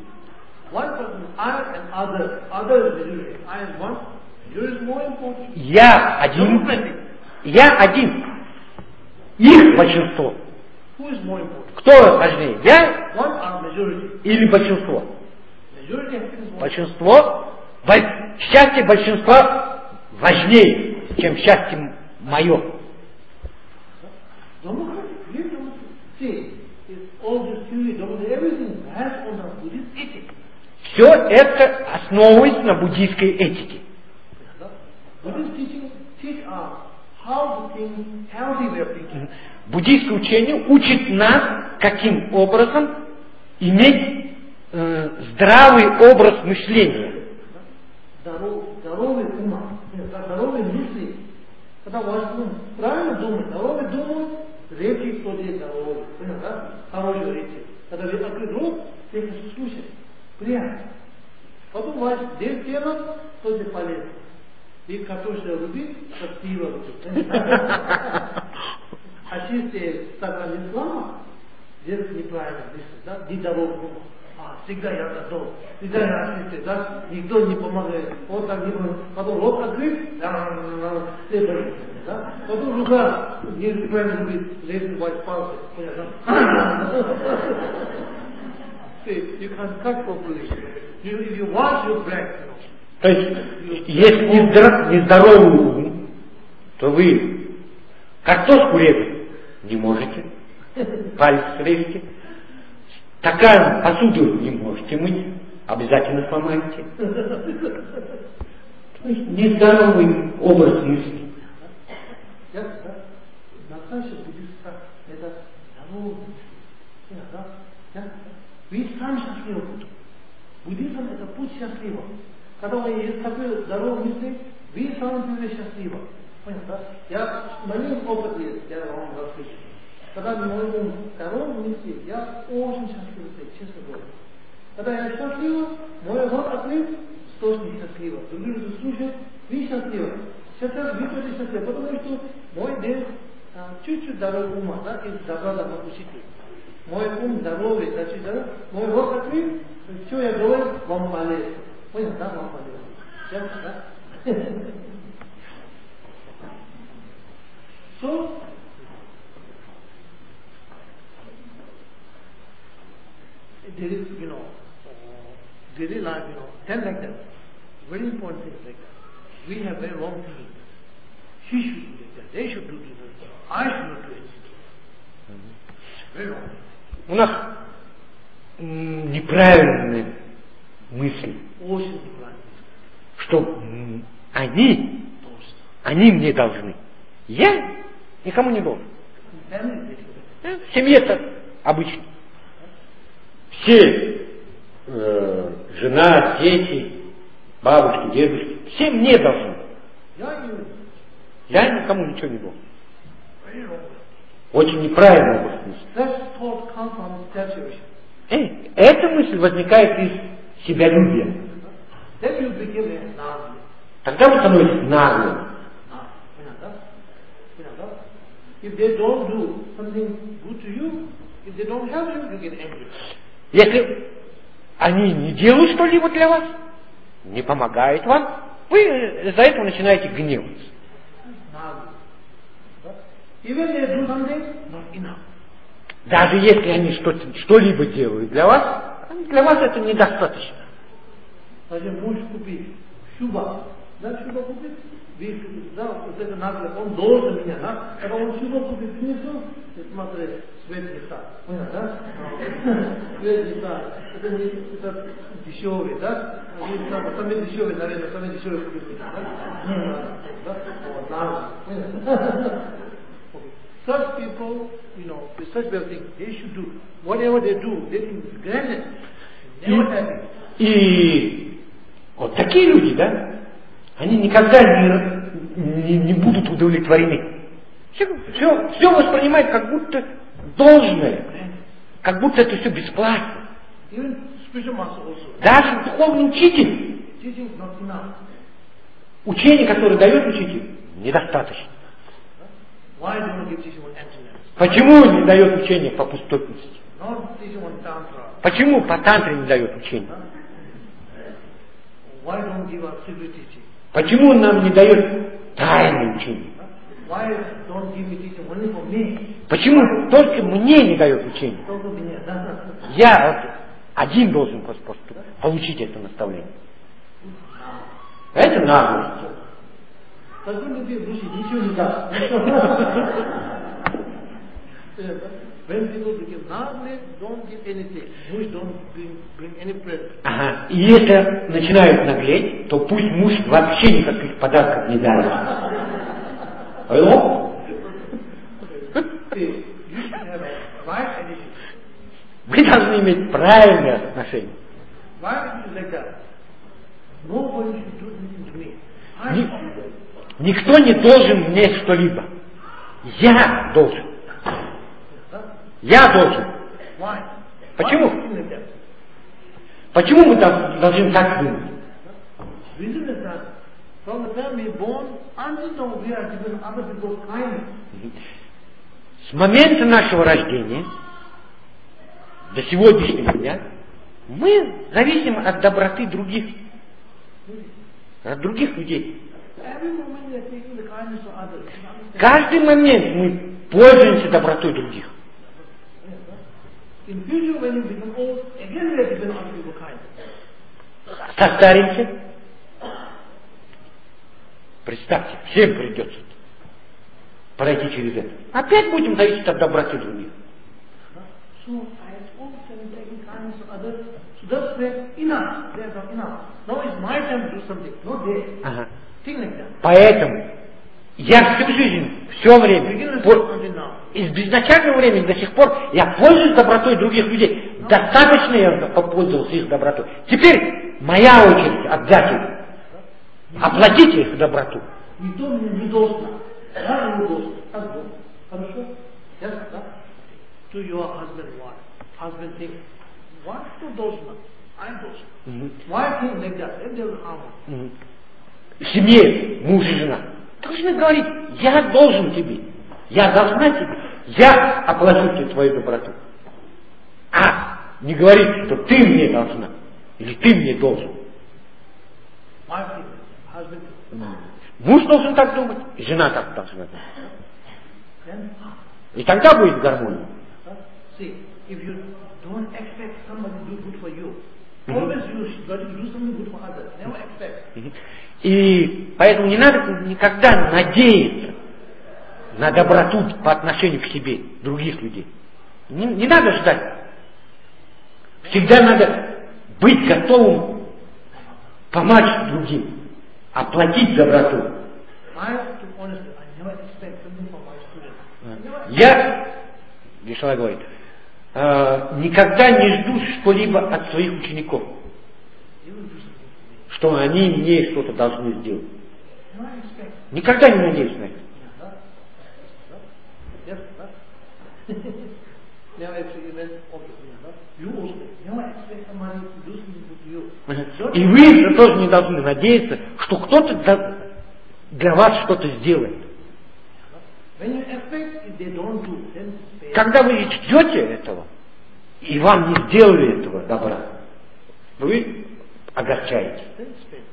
Я один, я один, их большинство. Кто важнее, я или большинство? Большинство, счастье большинства важнее, чем счастье мое. Все это основывается на буддийской этике. how to think, healthy way of thinking. Буддийское учение учит нас, каким образом иметь э, здравый образ мышления. Здоровый ум, здоровые мысли. Когда ваш ум правильно думает, здоровый думает, речи тоже здоровые. Понял, да? Хорошие речи. Когда вы открыт рот, вы слушаете. Приятно. Потом ваш тело тоже полезно. И картошка рубит, как пиво рубит. А чистые стакан ислама делать неправильно, да? Недоровку. А, всегда я готов, всегда я чистый, да? Никто не помогает. Вот так не помогает. Потом рот открыт, все боится, да? Потом рука неправильно рубит, лезет в пальцы. See, you can't cut properly. You, if you wash your breath, you know. То есть, если нездоровый ум, то вы картошку резать не можете, палец режете, стакан, посуду не можете мыть, обязательно сломаете. То есть нездоровый образ мысли. Наташа буддистка — это здоровый. Вы сами счастливы будете. Буддизм — это путь счастлива. Когда вы есть такой здоровый мысли, вы сами будете счастливы. Понял, да? Я, моим опыт есть, я вам расскажу. Когда мой ум здоровый мысли, я очень счастлив, честно говоря. Когда я счастлив, мой рот открыт, что несчастливо. Другие люди слушают, вы счастливы. Сейчас вы тоже счастливы, потому что мой день чуть-чуть здоровый ума, да, и добра добра учитель. Мой ум здоровый, значит, здоровый, мой рот открыт, что я говорю, вам полезно. Понял, да, вам полезно. Ясно, да? So, there is, you know, uh, very large, you know, ten like that. Very important things like that. We have very wrong thinking. She should do like that. They should do this. I should not do it. Very wrong. У нас м, неправильные мысли, Очень неправильно. что м, они, они мне должны. Я никому не должен. Э, В семье-то обычно. Все, э, жена, дети, бабушки, дедушки, все мне должны. Я никому ничего не должен. Очень неправильно образ мысли. Э, эта мысль возникает из себялюбия. Тогда вы становитесь наглым. Если они не делают что-либо для вас, не помогают вам, вы из-за этого начинаете гневаться. Даже если они что-то, что-либо делают для вас, для вас это недостаточно. Даже муж купит шуба, да, шуба купит, да, вот это нагло, он должен меня, да, когда он шуба купит, принесу, смотри, свет не так, понял, да? Свет не так, это не, это дешевый, да? Самый дешевый, наверное, самый дешевый купит, да? Да? Вот, нагло, понял? Such people, you know, with such bad things, they should do. Whatever they do, they think it's granted. Never happy. И вот такие люди, да, они никогда не, не, не будут удовлетворены. Все, все, все воспринимают как будто должное, как будто это все бесплатно. Даже духовный учитель, учение, которое дает учитель, недостаточно. Почему не дает учение по пустотности? Почему по тантре не дает учение? Почему он нам не дает тайное учение? Почему только мне не дает учение? Я вот один должен получить это наставление. Это наглость. When people become nagli, don't give anything. Mush don't bring, bring any present. Ага. И если начинают наглеть, то пусть муж вообще никаких подарков не дарит. Hello? See, you should have a right attitude. Вы должны иметь правильное отношение. Why is it like that? Nobody should do anything to me. I Ни- should do it. Никто не должен мне что-либо. Я должен. Huh? Я должен. Why? Почему? Why is it like that? Почему мы дол- должны так думать? Reason is that from the time we are born until now we are given other people's kindness. С момента нашего рождения до сегодняшнего дня мы зависим от доброты других, от других людей. Every moment we are taking the kindness of others. Каждый момент мы пользуемся добротой других. In future when you become old, again we are given other people's kindness. Состаримся. Представьте, всем придется пройти через это. Опять будем зависеть от доброты других. So I told them taking kindness of others. So that's where enough. They are not enough. Now it's my time to do something. Not theirs. Ага. Think like that. Поэтому я всю жизнь, все время, Begin по- until now. из безначального времени до сих пор я пользуюсь добротой других людей. Достаточно я попользовался их добротой. Теперь моя очередь отдать им. Оплатите их доброту. Никто меня не должен. Я не должен. Как бы. Хорошо? Yes, да? To your husband what? Husband think, what? Кто должен? I должен. Мгм. Why think like that? Then they will harm. Мгм. В семье муж и жена должны говорить: я должен тебе, я должна тебе, я оплачу тебе твою доброту. А не говорить, что ты мне должна или ты мне должен. Why think? Husband think. Муж должен так думать, и жена так должна думать. Then, И тогда будет гармония. huh? See, if you don't expect somebody to do good for you, always you should got to do something good for others. Never expect. И поэтому не надо никогда надеяться на доброту по отношению к себе других людей. Не, не надо ждать. Всегда надо быть готовым помочь другим, оплатить доброту. I, to honestly, I never expect something from my students. Never Я, Вишала говорит, э, никогда не жду что-либо от своих учеников, They will do something for me. что они мне что-то должны сделать. Never expect. Никогда не надеюсь на это. Yes, huh? Never expect even okay, huh? You also never expect somebody to do something good to you. Don't И вы тоже не должны надеяться, что кто-то для- для вас что-то сделает. When you expect, if they don't do, then fail. Когда вы ждете этого, и вам не сделали этого добра, вы огорчаетесь. Then it's fail.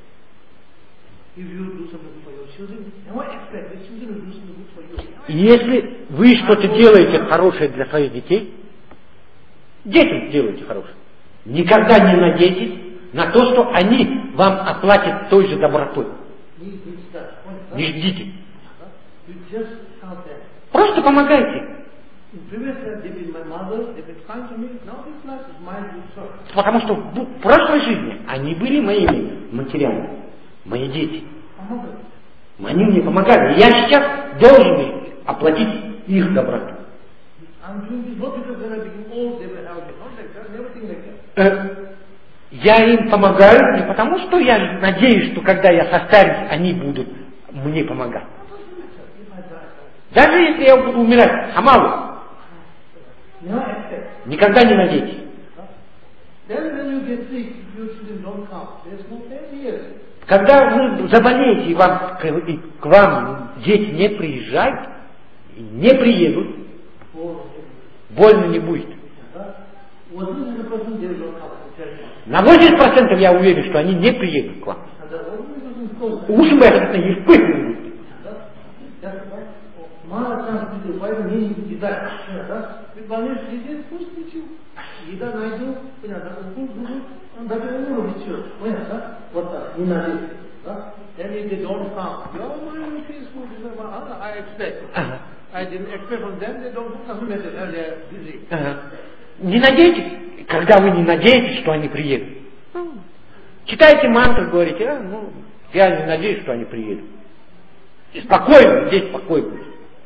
If you do something good for your children, never expect the children will do something good for you. Never И если вы что-то делаете хорошее для своих детей, детям делаете хорошее, никогда не надейтесь на то, что они вам оплатят той же добротой. need big stuff. Huh? Не ждите. You just help them. Просто помогайте. In previous life, they've been my mother, they've been kind to me. Now this life is my good son. Потому что в прошлой жизни они были моими матерями, мои дети. Помогай. Они мне помогали. И я сейчас должен им оплатить их доброту. I'm doing this not because when I become old, they will help me. Not like that. Never think like that. Э, Я им помогаю не потому, что я надеюсь, что когда я состарюсь, они будут мне помогать. If I die, Даже если я буду умирать, хамалу, never expect. никогда не надейтесь. Then when you get sick, if your children don't come, there's no pain here. Когда вы заболеете, и, вам, и к вам дети не приезжают, и не приедут, Or, больно не будет. was this is the person they will not come? Tell me. На восемьдесят процентов я уверен, что они не приедут к вам. And the one person goes. Уж бы это не впыхнули. That's right. Мало там люди, поэтому не едать. Ведь больные сидят, пусть ничего. Еда найду, понятно, укус будет, он даже умру ничего. Понятно? Вот так, не надеюсь. Then if they don't come, your mind will feel good. You say, well, I expect. Ага. I didn't expect from them, they don't come, they're busy. Ага. Не надейтесь, когда вы не надеетесь, что они приедут. Читайте мантру, говорите, а, ну, я не надеюсь, что они приедут. И спокойно, здесь покой будет.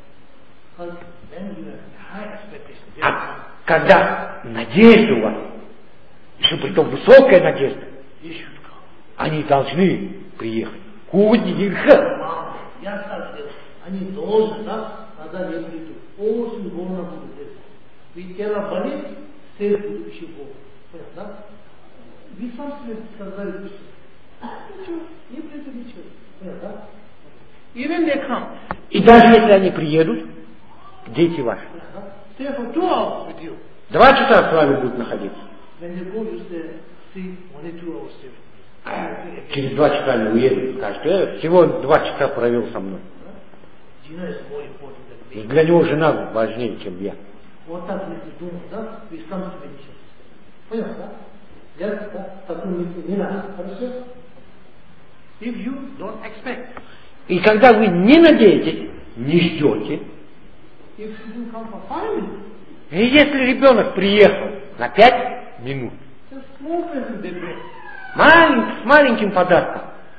А когда надежда у вас, еще при том высокая надежда, они должны приехать. Кудинха. Я так делаю. Они должны, да, надо не придут. Очень больно будет здесь. Ведь тело болит, сердце еще больно. Понятно, да? Вы сам себе сказали, ничего, не придут ничего. Понятно, да? Even they come. И даже если они приедут, дети ваши, Stay for two hours with you. два часа с вами будут находиться. When you go, you stay, see, only two hours stay. Через два часа они уедут, скажут, э, всего два часа провел со мной. Jina is more important than me. Для него жена важнее, чем я. Вот так если думать, да, вы сам себе ничего. Понятно, да? Ясно, да? Такую мысль не надо, хорошо? If you don't expect. И когда вы не надеетесь, не ждете, If you didn't come for five minutes, и если ребенок приехал на пять минут, just small present they bring. Малень, с маленьким подарком,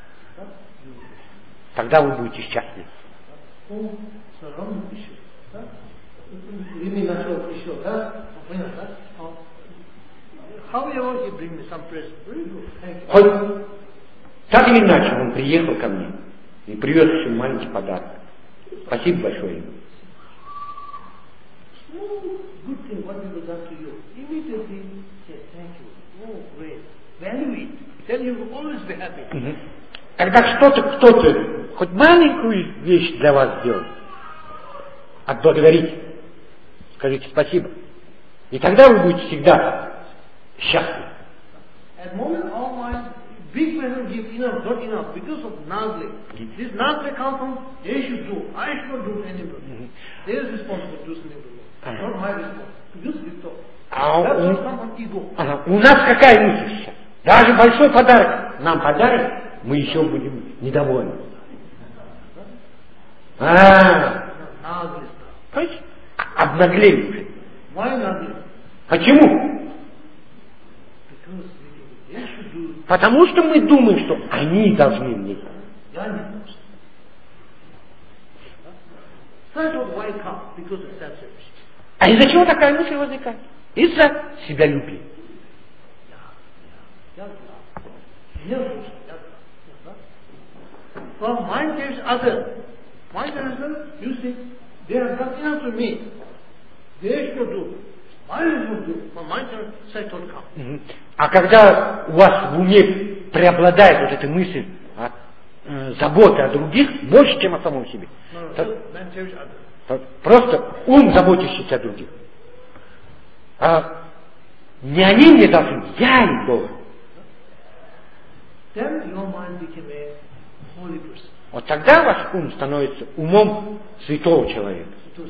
тогда вы будете счастливы. Oh, surround issue. Really natural issue, да? Понятно, да? However, he bring me some present. Very good. Thank you. Хоть так или иначе он приехал ко мне и привез еще маленький подарок. Спасибо большое ему. Small good thing what people done to you. Immediately say thank you. Oh, great. Value it. Then you will always be happy. Угу. Когда что-то, кто-то хоть маленькую вещь для вас сделает, отблагодарите. Скажите спасибо. И тогда вы будете всегда счастливы. At the moment, our mind, big present give enough, not enough, because of nazle. This nazle comes from, they should do, I should not do anymore. Mm-hmm. They are responsible to do something to me. Uh-huh. Not my responsibility. To use this thought. А That's у, what comes from ego. ага. У нас какая мысль сейчас? Даже большой подарок нам подарит, мы еще будем недовольны. А, Nazle. обнаглели уже. Why nazle? Почему? Because they should do. Потому что мы думаем, что они должны мне. Я не должен. First of all, why come? Because of self-service. А из-за чего такая мысль возникает? Из-за себялюбия. From mind gives other. Mind gives you see, they have done enough to me. They should do. Mind should do. From mind say don't come. А когда у вас в уме преобладает вот эта мысль а, э, заботы о других больше, чем о самом себе, No, no, то, man gives other. то просто ум, заботящийся о других. А не они мне должны, я им должен. Then your mind became a holy person. Вот тогда ваш ум становится умом святого человека.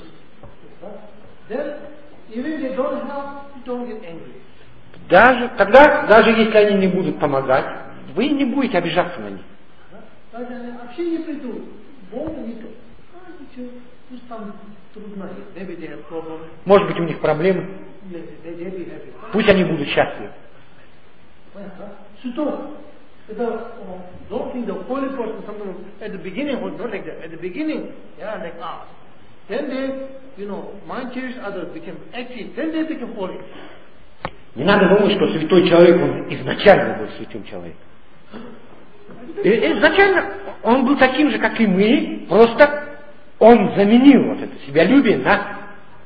Then even they don't help, you don't get angry. Даже, тогда, даже если они не будут помогать, вы не будете обижаться на них. Даже они вообще не придут. Бога нету. А, ничего, пусть там трудно. Maybe they have problems. Может быть, у них проблемы. Maybe they, they be happy. Пусть они будут счастливы. Понятно? Что? Это, don't think the holy person, something at the beginning, not like that. At the beginning, yeah, like us. Then they, you know, mind changed others, became active. Then they became holy. Не надо думать, что святой человек, он изначально был святым человеком. И, изначально он был таким же, как и мы, просто он заменил вот это себялюбие на,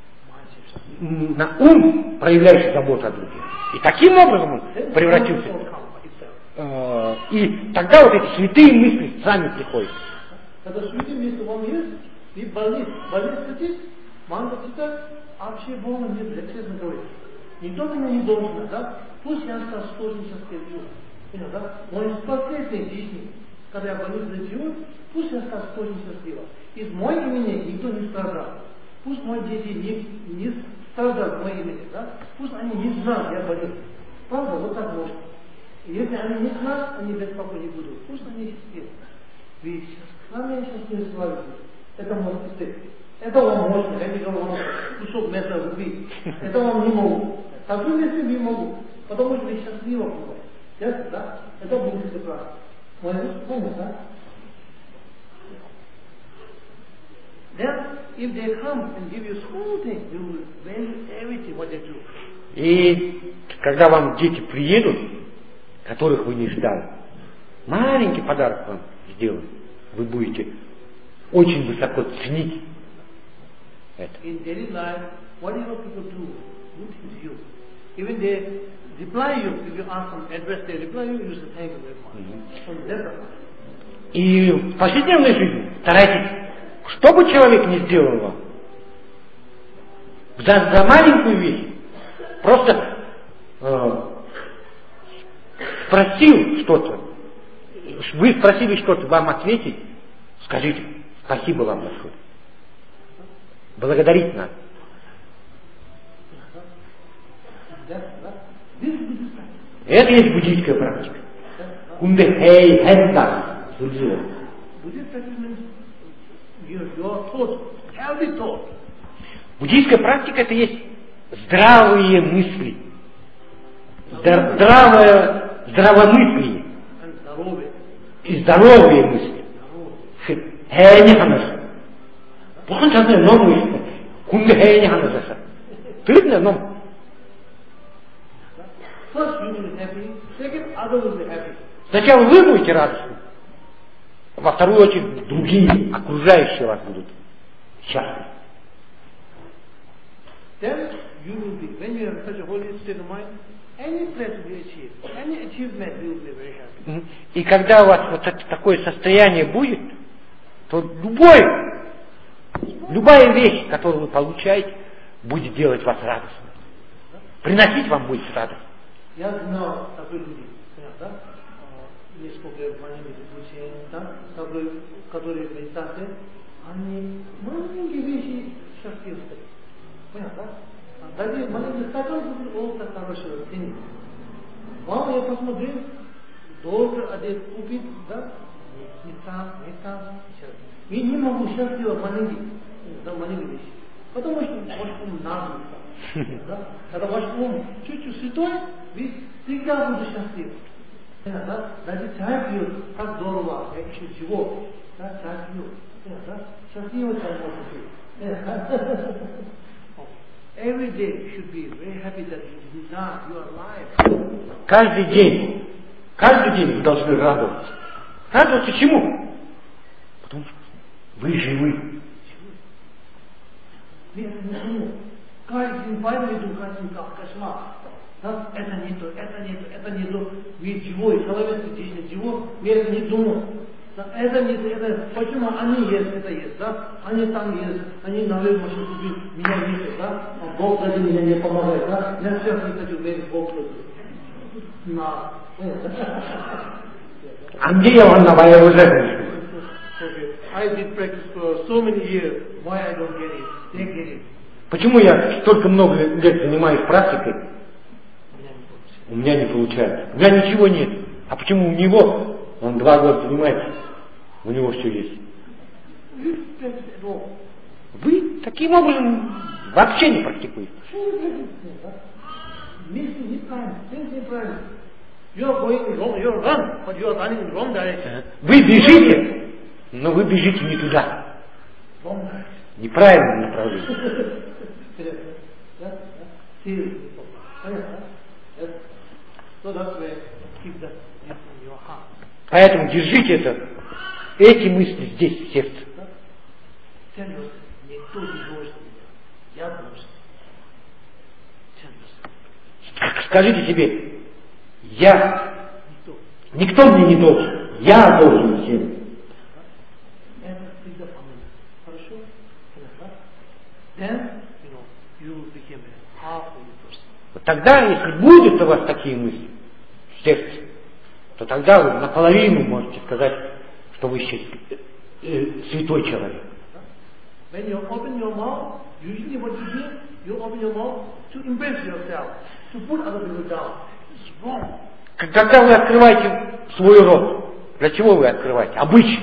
на ум, проявляющий заботу о других. И таким образом он превратился. Э, и тогда вот эти святые мысли сами приходят. Когда святые мысли вам есть, и больниц, больниц хотите, мама читает, вообще Бога нет, я честно говорю. Никто меня не должен, да? Пусть я скажу, что я сейчас скажу. Понял, да? Но из последней жизни, когда я больнице живу, пусть я скажу, что я сейчас делаю. Из моего имени никто не страдал. Пусть мои дети не, не страдают от моего имени, да? Пусть они не знают, я болею. Правда, вот так можно. Если они не знают, они беспокойны не будут. Пусть они счастливы. Вы сами счастливы славите. Это может быть. Это вам можно, я не говорю вам кусок мяса убить. Это вам не могу. Такую если не могу, потому что вы счастливы бываете. Ясно, да? Это будет прекрасно. Понял, да? Then, if they come and give you small things, you will value everything what they do. И когда вам дети приедут, которых вы не ждали, маленький подарок вам сделают, вы будете очень высоко ценить это. In daily life, whatever people do, good to you. Even they reply you, if you ask them address, they reply you, you say thank you very much. Mm-hmm. So и в повседневной жизни старайтесь, что бы человек ни сделал вам, за, за маленькую вещь, просто э, спросил что-то, вы спросили что-то, вам ответить, скажите, спасибо вам большое. Благодарить надо. Это есть буддийская практика. Кундехей хэнда. Буддийская практика — это есть здравые мысли, здравое здравомыслие и здоровые мысли. Хэй не ханаса. Плохо сказано, но мысли. Кундехей не ханаса. Трудно, но. Сначала вы будете радостны, во вторую очередь другие, окружающие вас будут счастливы. И когда у вас вот это, такое состояние будет, то любой, любая вещь, которую вы получаете, будет делать вас радостным. Приносить вам будет радость. Я знал такой люди, да, несколько маленьких людей, да, которые в медитации, они маленькие вещи счастливы. Понятно, да? Даже маленькие стаканы, о, как хорошего, ценить. Вам я посмотрел, долго одет купить, да, не там, не там, я не могу счастливо маленькие, да, маленькие вещи. Потому что, может, он наглый. Да? Когда ваш ум чуть-чуть святой, вы всегда будете счастливы. Да? Даже чай пьют, как здорово, я ищу чего. Да? Чай пьют. Да? Счастливо чай может пить. Every day you should be very happy that you did not, you are alive. Каждый день, каждый день вы должны радоваться. Радоваться чему? Потому что вы живы. Нет, нет. Каждый день поймет, каждый день кошмар. Да? Это не то, это не то, это не то. Ведь живой, человек действительно живой, я это не думал. Да? Это не то, это почему они есть, это есть, да? Они там есть, они новые машины купили, меня видят, да? А Бог ради меня не помогает, да? Я сейчас не хочу верить в Бог ради. На. А где я вам на уже? I did practice for so many years. Why I don't get it? They get it. Почему я столько много лет занимаюсь практикой? У меня не получается. У меня ничего нет. А почему у него? Он два года занимается. У него все есть. Вы таким образом вообще не практикуете. Вы бежите, но вы бежите не туда. Неправильное направление. Поэтому держите это, эти мысли здесь, в сердце. Скажите себе, я, никто мне не должен, я должен всем. Вот тогда, если будут у вас такие мысли в сердце, то тогда вы наполовину можете сказать, что вы еще э, святой человек. When you open your mouth, usually what you do, you open your mouth to embrace yourself, to put other people down. It's wrong. Когда вы открываете свой рот, для чего вы открываете? Обычно.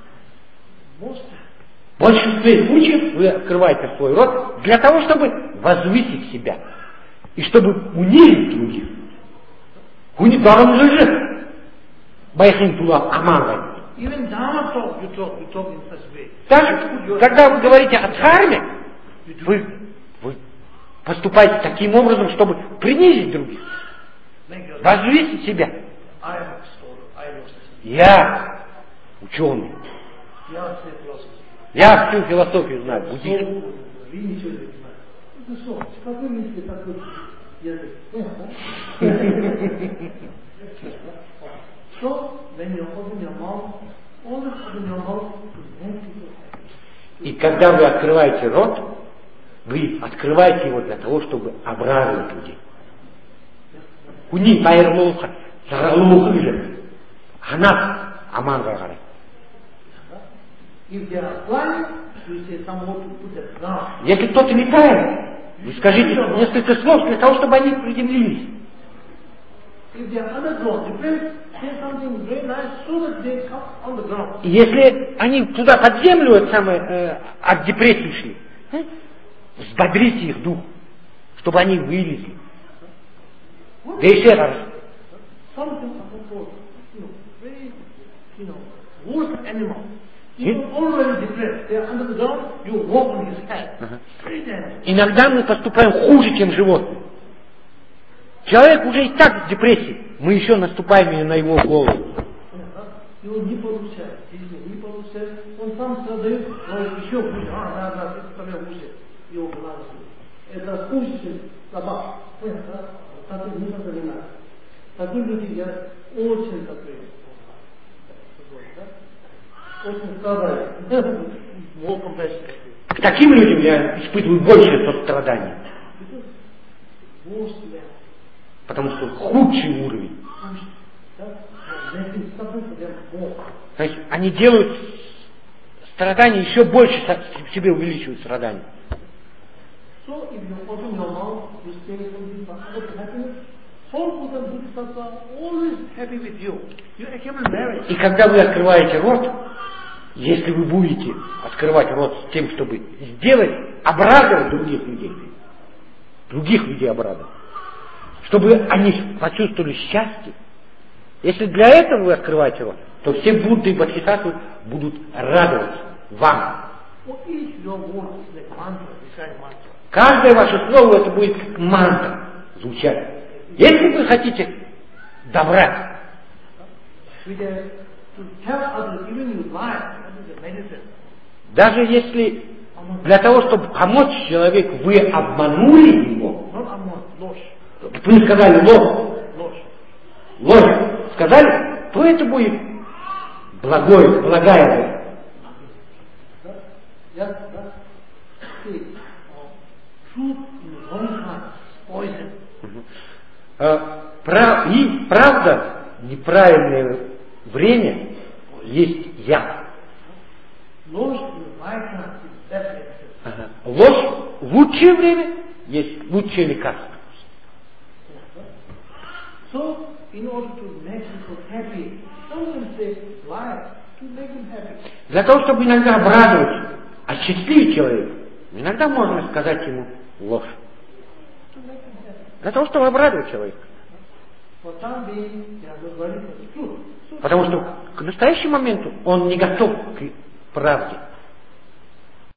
В большинстве случаев вы открываете свой рот для того, чтобы возвысить себя и чтобы унизить других. Унизить даром же. Байхин тула аманга. Even Dharma talk, you talk, you talk in such way. Даже когда вы говорите о дхарме, вы, вы поступаете таким образом, чтобы принизить других, возвысить себя. Я ученый. Я всю философию знаю, буддизм. Вы ничего не знаете. Ну что, как вы мыслите такой язык? So, when you open your mouth, always open your mouth to make people happy. И когда вы открываете рот, вы открываете его для того, чтобы обрадовать людей. Куни пайрлуха, саралуха же, ханат аманга гара. If they are flying, you say some more to put the ground. Если кто-то летает, вы скажите несколько слов для того, чтобы они приземлились. If they are underground, you say something very nice so that they come on the ground. Если они туда под землю это самое, э, от депрессии шли, э, взбодрите их дух, чтобы они вылезли. Да еще раз. Something about, you know, very, you know, worse animal. People already depressed. They are under the ground. You walk on his head. Very dangerous. Иногда мы поступаем хуже, чем животные. Человек уже и так в депрессии. Мы еще наступаем на его голову. Его не получается. Если не получается, он сам создает, но еще хуже. А, да, да, это самое хуже. Его глаза. Это хуже, чем собак. Понятно, да? Так и не запоминать. Такие люди я очень такой. Очень стараюсь. More compassion. К таким людям я испытываю большее сострадание. Потому что худший уровень. То есть они делают страдания еще больше, в себе увеличивают страдания. И когда вы открываете рот, если вы будете открывать рот с тем, чтобы сделать, обрадовать других людей, других людей обрадовать, чтобы они почувствовали счастье, если для этого вы открываете рот, то все Будды и Бодхисаттвы будут радоваться вам. Каждое ваше слово это будет как мантра звучать. Если вы хотите добра, даже если для того, чтобы помочь человеку, вы обманули его, вы сказали ложь, ложь сказали, то это будет благое, благая ложь. И правда, неправильное время есть яд. Ага. Ложь в лучшее время есть лучшее лекарство. So, in order to make people happy, someone says lie to make them happy. Для того, чтобы иногда обрадовать, осчастливить человека, иногда можно сказать ему ложь. Для того, чтобы обрадовать человека. Потому что к настоящему моменту он не готов к правде.